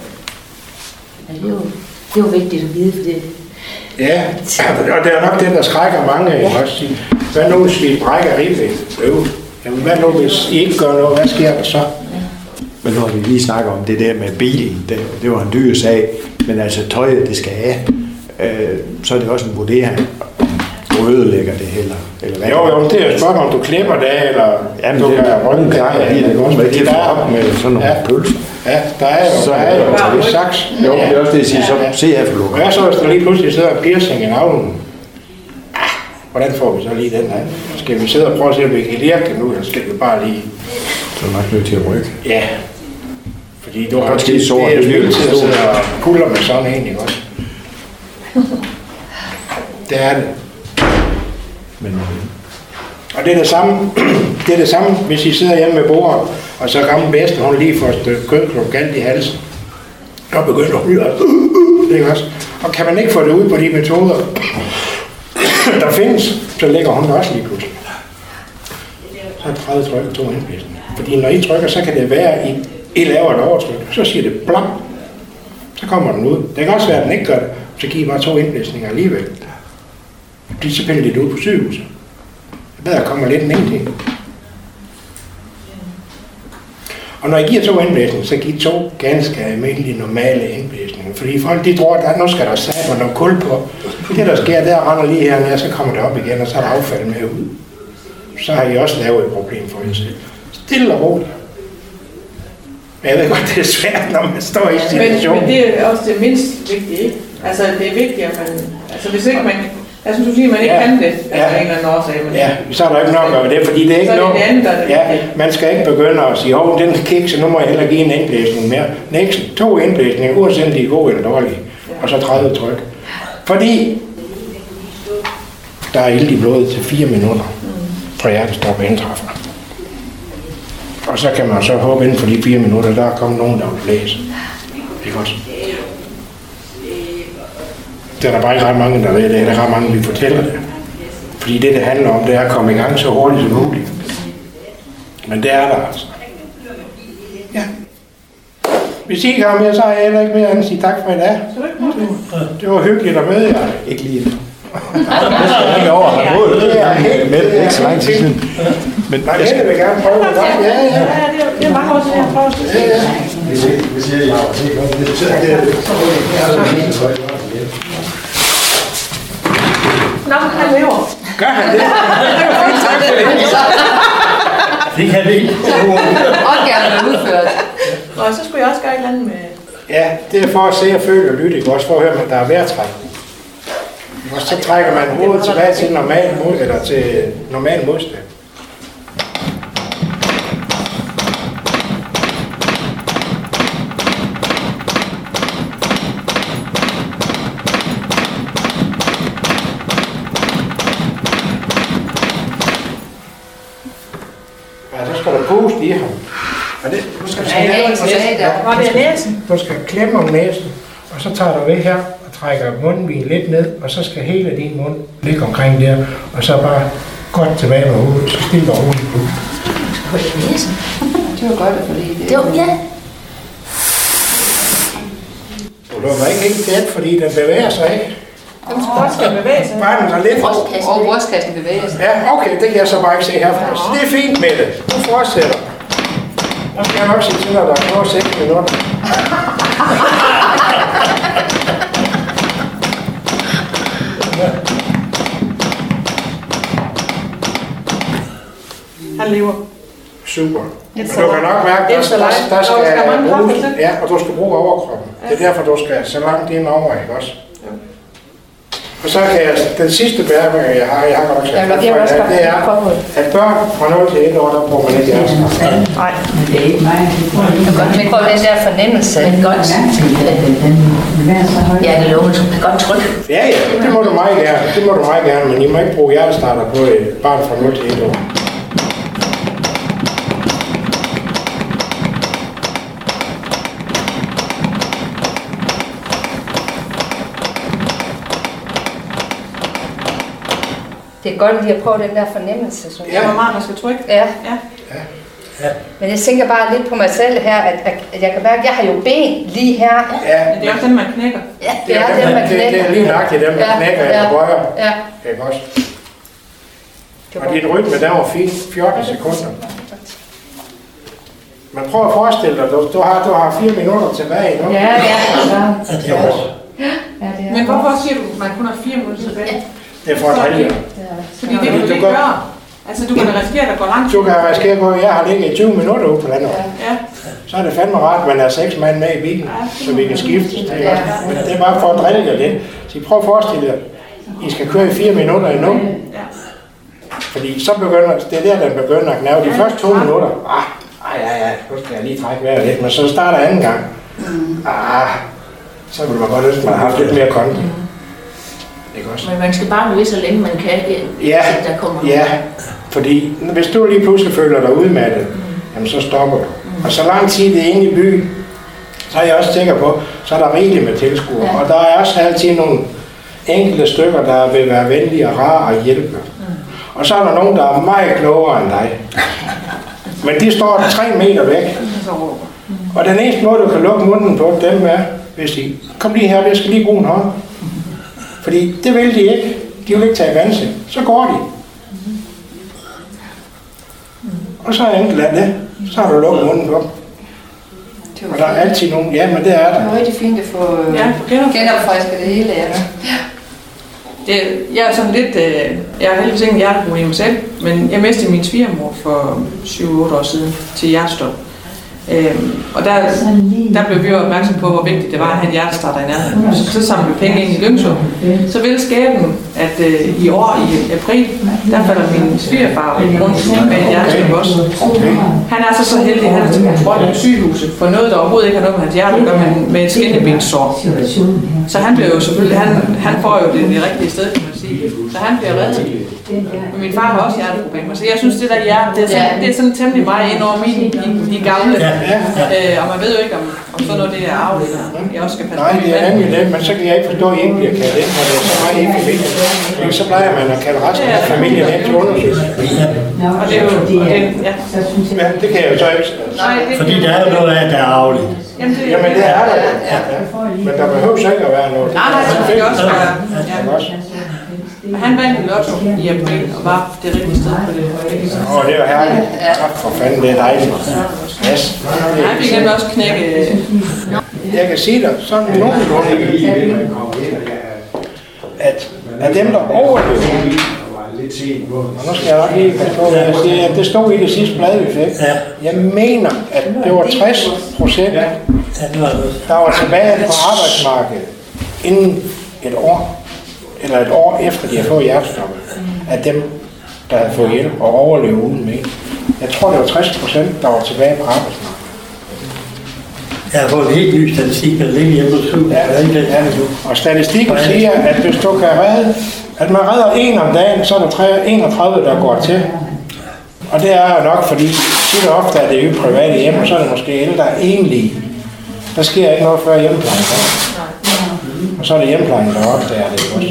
det er jo vigtigt at vide, for det. Ja, og det er nok det, der skrækker mange af også. Hvad nu, hvis vi brækker ribben? Jamen, hvad nu, hvis I ikke gør noget? Hvad sker der så? Men nu har vi lige snakket om det der med bilen. Det var en dyr sag, men altså tøjet, det skal have. Så er det også en vurdering, du ødelægger det heller. Eller hvad? Jo, det er et spørgsmål, om du klipper det, eller jamen, du det kan runde klart, det er også med til at få op med sådan nogle pølser. Ja, der er jo en saks. Jo, det er også det, jeg siger, så CF-lukker. Hvad så, hvis der lige pludselig sidder en piercing i navlen? Hvordan får vi så lige den her? Skal vi sidde og prøve at se, om vi kan lirke den nu, eller skal vi bare lige... Så er du nok nødt til at rykke. Ja. Fordi du har måske sår, det er jo til at sidde og puller med sådan en, ikke også? Det er det. Men... Og det er det samme, hvis I sidder hjemme ved bordet, og så gammel bedste, hun lige får et stykke kødklub galt i halsen. Og begynder at ryge. Ikke også? Og kan man ikke få det ud på de metoder, der findes, så lægger hun det også lige pludselig. Så er 30 tryk og 2 indblæsninger. Fordi når I trykker, så kan det være, at I laver et overtryk. Så siger det blam. Så kommer den ud. Det kan også være, at den ikke gør det. Så giver I bare 2 indblæsninger alligevel. Fordi så piller det ud på sygehuset. Det er bedre, kommer lidt end ingenting. Og når I giver 2 indblæsninger, så giver 2 ganske almindelige normale indblæsninger. Fordi folk de tror, at nu skal der sætte noget kul på. Det der sker, der render lige hernede, så kommer det op igen, og så er der affald med ud. Så har I også lavet et problem for jer selv. Stille og roligt. Men jeg ved godt, det er svært, når man står i situationen. Men det er også det mindst vigtige, ikke? Altså, det er vigtigt, at man... Altså, hvis ikke man... Jeg synes, du siger, at man ikke kan det, altså en eller anden årsag. Men... Ja, så er der ikke nok af det, fordi det er ikke nok. Man skal ikke begynde at sige, hov, den kiks, nu må jeg hellere give en indblæsning mere. Næste 2 indblæsninger, uanset om de er gode eller dårlige, og så 30 tryk. Fordi der er ild i blodet til 4 minutter, fra hjertestop indtræffer. Og så kan man så håbe inden for de 4 minutter, der er kommet nogen, der vil læse. Ikke også? Det er der bare ikke ret mange, der ved det. Der er ret mange, der fortæller det. Fordi det handler om, det er at komme i gang så hurtigt som muligt. Men det er der altså. Ja. Hvis I ikke har mere, så har jeg heller ikke mere end at sige tak for i dag. Det var hyggeligt at møde jer. Ikke lige nu. Det er over, har råd. Det er helt med. Det er ikke så lang tid siden. Men jeg vil gerne prøve det. Ja. Det er mange år siden, jeg har prøvet det. Vi siger, jeg har set godt. Nå, han lever. Gør han det? Det kan vi ikke. Opgaven er udført. Og så skulle jeg også gøre et eller andet med... Ja, det er for at se og føle og lytte, ikke? Også for at høre, om der er vejrtræk. Og så trækker man hovedet tilbage til normal modstand. Puste i ham. Og det, du skal klemme om næsen, og så tager du ved her og trækker mundvin lidt ned, og så skal hele din mund ligge omkring der, og så bare godt tilbage med hovedet, så stille og roligt. Det var godt at få det. Det var, ja. Du lukker ikke helt tæt, fordi den bevæger sig ikke. Den skal bevæge sig. Bare den er lidt. Og brystkassen bevæger sig. Ja, okay, det kan jeg så bare ikke se herfra. Så det er fint med det. Du fortsætter. Nu skal jeg nok sige til, at der er 6 minutter. Han lever. Super. Men du kan nok mærke, der skal bruge, og du skal bruge overkroppen. Det er derfor, du skal så langt ind over, ikke også? Og så kan jeg, den sidste bemærkning, jeg har godt sagt, det er, at børn fra 0 til 1 år, der bruger man ikke hjertestraf. Nej, det er ikke mig. Men prøv den der fornemmelse. Men godt. Ja, det lover, du kan godt trykke. Ja, det må du meget gerne. Det må du meget gerne, men I må ikke bruge hjertestarter på et barn fra 0 til 1 år. Det er godt lige at prøve den der fornemmelse. Ja, hvor meget man skal trykke. Ja. Men jeg tænker bare lidt på mig selv her, at jeg kan mærke, at jeg har jo ben lige her. Ja, Det er også den, man knækker. Ja, det er dem, man knækker. Det er lige nøjagtigt dem, man knækker eller bøjer. Ja. Ikke også? Og din rytme, der var 14 sekunder. Man prøver at forestille dig, du har 4 minutter tilbage nu. Ja. Det er også. Men hvorfor siger du, at man kun har 4 minutter tilbage? Det er for at drille. Fordi det kan du ikke gøre. Altså, du kan risikere, at der går langt. Du kan risikere at gå, jeg har ligget i 20 minutter ude på landet. Ja. Så er det fandme rart, at man er 6 mand med i bilen, så vi kan skiftes. Men det er bare for at drille jer lidt. Så prøv at forestille jer, I skal køre i 4 minutter endnu. Fordi så begynder, det er der, den begynder at knæve. De første 2 minutter, nu skal jeg lige trække vejret lidt, men så starter anden gang. Så vil man godt ønske, at man har haft lidt mere konto. Men man skal bare blive så længe man kan, der kommer. Ja, fordi hvis du lige pludselig føler dig udmattet, jamen så stopper du. Og så lang tid det er inde i byen, så er jeg også sikker på, så er der rigeligt med tilskuere. Og der er også altid nogle enkelte stykker, der vil være venlige og rare og hjælpe. Og så er der nogen, der er meget klogere end dig. Men de står 3 meter væk. Og den eneste måde, du kan lukke munden på dem er, hvis de kom lige her, jeg skal lige bruge en hånd. Fordi det vil de ikke. De vil ikke tage vandsigt. Så går de. Og så er enkelt af det. Så har du lukket munden på. Og der er altid nogen. Ja, men det er der. Det er rigtig fint at få genopfrisket det hele. Jeg er sådan lidt, jeg har heldigvis ikke en hjerteproblem selv, men jeg mistede min svigermor for 7-8 år siden til hjertestop. Og der blev vi jo opmærksom på, hvor vigtigt det var at have en hjertestarter i nærheden. Så samlede vi penge ind i Lyngså. Så vil skæbnen, at i år i april, der falder min svigerfar rundt med en hjertestop også. Han er så heldig, at han er til kontrol i sygehuset for noget, der overhovedet ikke har noget med hans hjerte at gøre, men med et skinnebensår. Så han bliver jo selvfølgelig, han får jo det rigtige sted, kan man sige. Så han bliver reddet. Men min far har også hjerteproblemer, så jeg synes, det der hjerte, det er sådan temmelig meget ind over de gamle. Og man ved jo ikke, om sådan noget det er arveligt, jeg også skal passe på. Nej, det er nemlig det, men så kan jeg ikke forstå, at I ikke bliver kaldt ind, når det er så meget i familien. Fordi så plejer man at kalde resten af familien ind til undersøgelse. Og det er jo, ja, det kan jeg jo så ikke. Fordi der er jo noget af, der er arveligt. Jamen det er der. Men der behøver så ikke at være noget. Nej, det kan også være. Han vandt i lotto i april og var det rigtige sted på det. Det er jo herligt. Tak for fanden, det er dejligt. Yes. Han fik nemlig også knække. Jeg kan sige dig, sådan nogenlunde, at dem, der overlevede, og nu skal jeg nok lige passe på, hvad jeg siger, at det stod i det sidste blad, vi fik. Jeg mener, at det var 60%, der var tilbage på arbejdsmarkedet inden et år, eller et år efter de har fået hjertestop, af dem, der havde fået hjælp og overlevet uden med. Jeg tror, det var 60%, der var tilbage på arbejdsmarkedet. Jeg har fået en helt ny statistik, der ligger hjemme hos Sue. Og statistikken siger, at hvis du kan redde, at man redder en om dagen, så er der 31, der går til. Og det er jo nok, fordi tit og ofte er det jo private hjem, og så er det måske ældre enlige. Der sker ikke noget før hjemmeplejen. Og så er det hjemmeplejen, der opdager det også.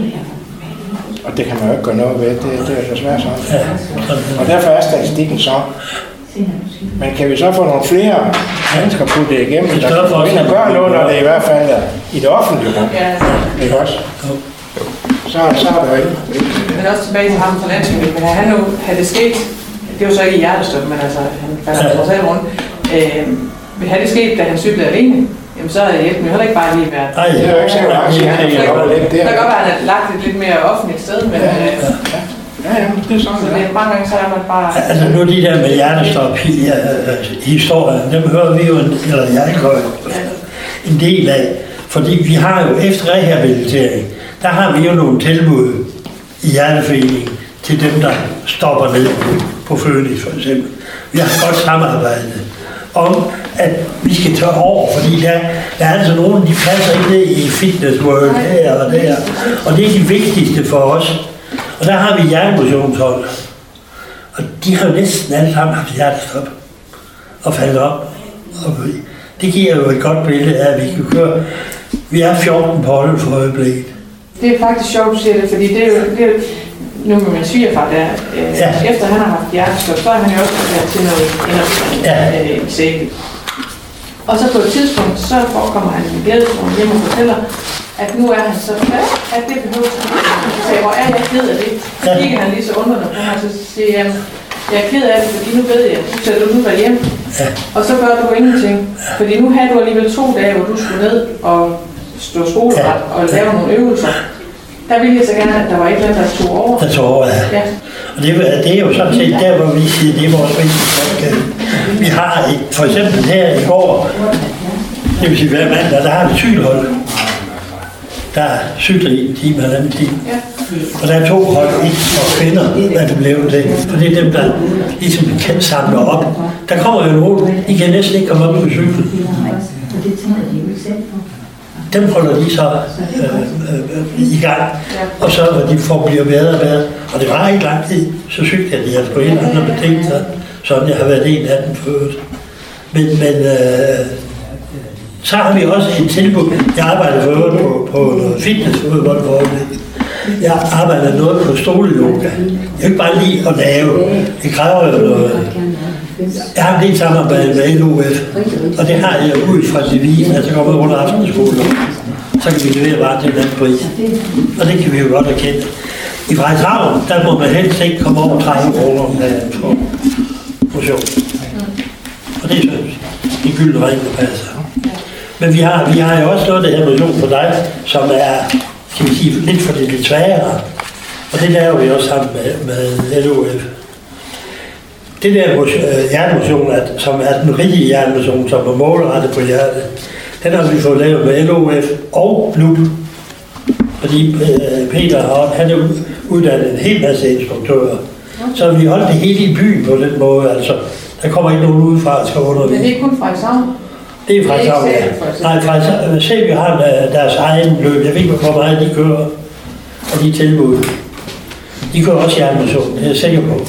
Og det kan man jo ikke gøre noget ved, det er desværre sådan. Og derfor er statistikken så. Men kan vi så få nogle flere mennesker på det igennem, der kan gøre noget, når det i hvert fald er i det offentlige rum? Ikke også? Så er det jo ikke. Men også tilbage til ham fra landsbyen, men han nu havde det sket, det var så ikke i hjertestop, men altså, han falder trods alt rundt. Havde det sket, da han cyklede alene, jamen så er hjælpen jo heller ikke bare lige været. Nej, det er jo ikke sikkert, at han kan lov lidt der. Det kan godt være, at han har lagt et lidt mere offentligt sted, men ja, det er sådan. Så det er mange gange, så er man bare... Altså nu de der med hjertestop-historier, dem hører vi jo, eller jeg gør en del af, fordi vi har jo efter rehabilitering, der har vi jo nogle tilbud i Hjerteforeningen til dem, der stopper ned på Fønix for eksempel. Vi har godt samarbejdet om, at vi skal tage over, fordi der er altså nogen, de passer ikke ned i fitness world her og der, og det er de vigtigste for os. Og der har vi hjertemotionshold, og de har jo næsten alle sammen haft hjertestop og faldet op. Og det giver jo et godt billede af, at vi kan køre. Vi er 14 på holdet for øjeblikket. Det er faktisk sjovt, du siger det, fordi det er jo nu med min svigerfar der, efter han har haft hjertestop, så er han jo også været til noget genoptræning i sækket. Og så på et tidspunkt, så forekommer han med glædesvogn hjem og fortæller, at nu er han så fast, at det behøver han. Så sagde, hvor er jeg ked af det? Så kigger han lige så undrende på mig, og så siger jeg, jeg er ked af det, fordi nu ved jeg, du sætter du derhjemme, og så gør du ingenting. Fordi nu havde du alligevel 2 dage, hvor du skulle ned og stå skoleret og lave nogle øvelser. Der ville jeg så gerne, at der var et eller andet, der tog over. Der tog over, ja. Og det er jo sådan set der, hvor vi siger, det er vores vigtigste opgave. Vi har for eksempel her i går, det vil sige hver mandag, der har vi cykelhold. Der cykler i en time eller anden time. Og der er 2 hold, ikke for kvinder, hvad det blev det. For det er dem, der ligesom kan samle op. Der kommer jo nogen, de kan næsten ikke komme op på cyklen. Dem holder de så i gang, og så når de bliver bedre og bedre. Og det var ikke lang tid, så cyklede jeg altså på en eller anden betingelser, sådan jeg har været en af dem før. Men så har vi også et tilbud. Jeg arbejder for øvrigt på noget fitnessfodbold for øjeblikket. Jeg arbejder noget på stoleyoga. Jeg kan ikke bare lide at lave. Det kræver jo noget. Jeg har en del samarbejde med LOF, og det har jeg ud fra devisen, altså kommer rundt aftenskolen. Så kan vi levere bare til en anden pris. Og det kan vi jo godt erkende. I Frederikshavn, der må man helst ikke komme over 30 kroner om dagen for motion. Og det synes jeg, de gyldne regler passer. Men vi har jo også noget, der her motion for dig, som er, skal vi sige, lidt for det lidt sværere. Og det laver vi også sammen med LOF. Det der hjertemotion, som er den rigtige hjertemotion, som er målrettet på hjertet, den har vi fået lavet med LOF og NUP. Fordi Peter, han er uddannet en hel masse instruktører. Så vi holdt det hele i byen på den måde. Altså, der kommer ikke nogen udefra, der skal undervise. Men det er kun Frederikshavn? Det er Frederikshavn, ja. Nej, Frederikshavn. Se, vi har deres egen løb. Jeg ved ikke, hvor meget de kører, og de tilbud. De kører også hjertemotion, det er jeg sikker på.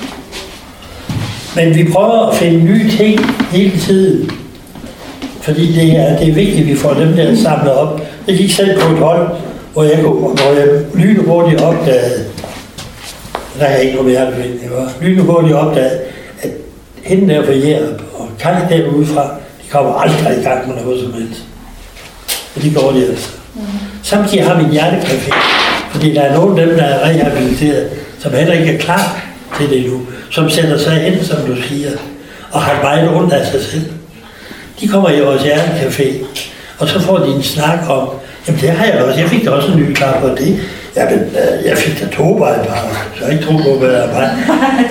Men vi prøver at finde nye ting hele tiden. Fordi det er vigtigt, at vi får dem der samlet op. Jeg gik selv på et hold, hvor jeg lynhurtigt opdagede, der er ikke noget hjertefindning, lynhurtigt opdagede, at hende der for Jerup og Kalle derudefra, de kommer aldrig i gang med noget som helst. Og de går det altså. Samtidig har vi en hjertecafé, fordi der er nogle af dem, der er rehabiliteret, som heller ikke er klar til det nu, som sætter sig hen, som du siger, og har meget rundt af sig selv. De kommer i vores hjertecafé, og så får de en snak om, jamen det har jeg også, jeg fik da også en ny klar på det. Jamen, jeg fik da togvejpar, så jeg ikke tro på, hvad der er mig.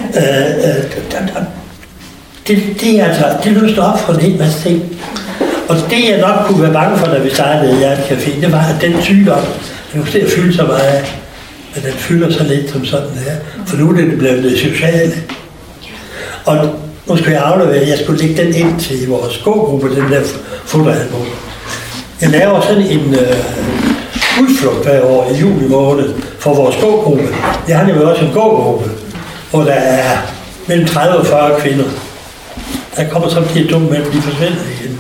Det løste op for en hel masse ting. Og det jeg nok kunne være bange for, da vi startede hjertecafé, det var, at den sygdom, den kunne at fylde så meget, men den fylder så lidt som sådan her. For nu er det blevet det sociale. Og nu skal jeg aflevere, jeg skulle lægge den ind til vores gågruppe, den der fotoalbum. Jeg laver sådan en udflugt hver år i juli måned for vores gågruppe. Jeg har nemlig også en gågruppe, hvor der er mellem 30 og 40 kvinder. Der kommer samtidig et dumt mellem, de forsvinder igen.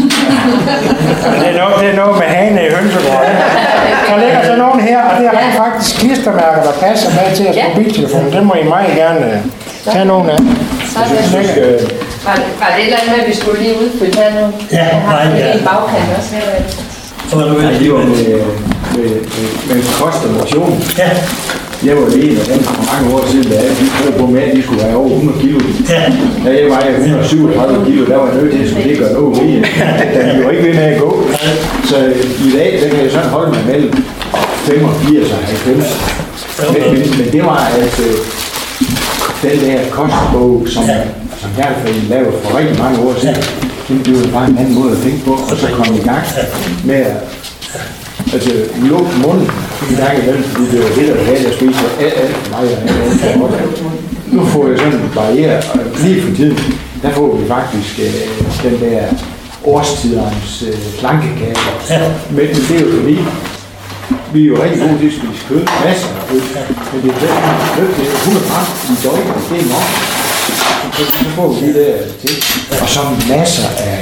Det er noget med hane i hønsegården. Der ligger så nogen her, og det er faktisk klistermærker, der passer med til at få mobiltelefonen. Det må I meget gerne tage nogen af. Var det et eller andet med, at vi skulle lige udfylde her nu? Ja, nej, ja. En bagkant også her. Det var med kost og motion. Ja. Jeg var en af dem for mange år siden, da vi troede på med, at de skulle være over 100 kilo. Ja. Da jeg var 137 kilo, der var jeg nødt til at skulle gøre noget ved. Der er jo ikke ved med at gå. Så i dag, der kan jeg sådan holde mig mellem 85 og 90. Men det var altså den der kostbog, som Hjerteforeningen lavede for rigtig mange år siden. Det blev bare en anden måde at tænke på, og så kom i gang med at lukke munden i gang imellem, fordi det var det, der var jeg spiser alt for meget. Nu får jeg sådan en barriere, og lige for tiden, der får vi faktisk den der årstidernes plankekager. Men det er jo fordi, vi er jo rigtig gode til at spise kød, masser af kød, men det er kød, det er 100 gram i døgnet, det er nok. Så får vi det der til. Og så masser af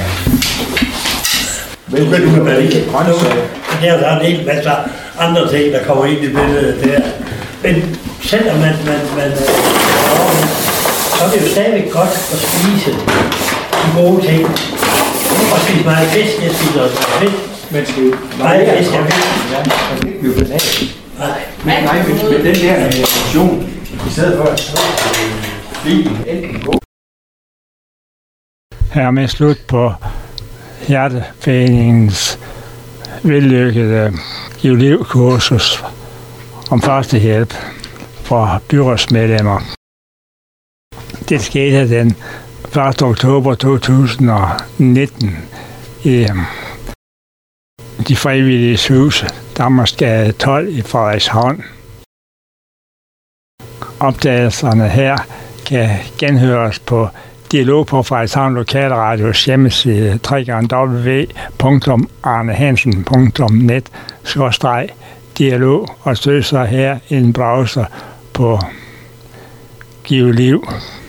grøntsager. Det er der en hel masse andre ting, der kommer ind i billedet der. Men selvom man så er det jo stadigvæk godt at spise de gode ting. Og spise meget fisk, jeg spiser også meget fisk. Man skal jo Meget fisk, jeg vil. Ja, man skal ikke blive banal. Nej. Nej, med den der motion, i stedet for at så bilen enten gå. Hermed slut på Hjerteforeningens vellykkede Giv Liv-kursus om førstehjælp for byrådsmedlemmer. Det skete den 1. oktober 2019 i De Frivilliges Hus, Danmarksgade 12 i Frederikshavn. Opdagelserne her kan genhøres på Dialog på Frederikshavn Lokalradios hjemmeside www.arnehansen.net/dialog og søg sig her i en browser på Giv Liv.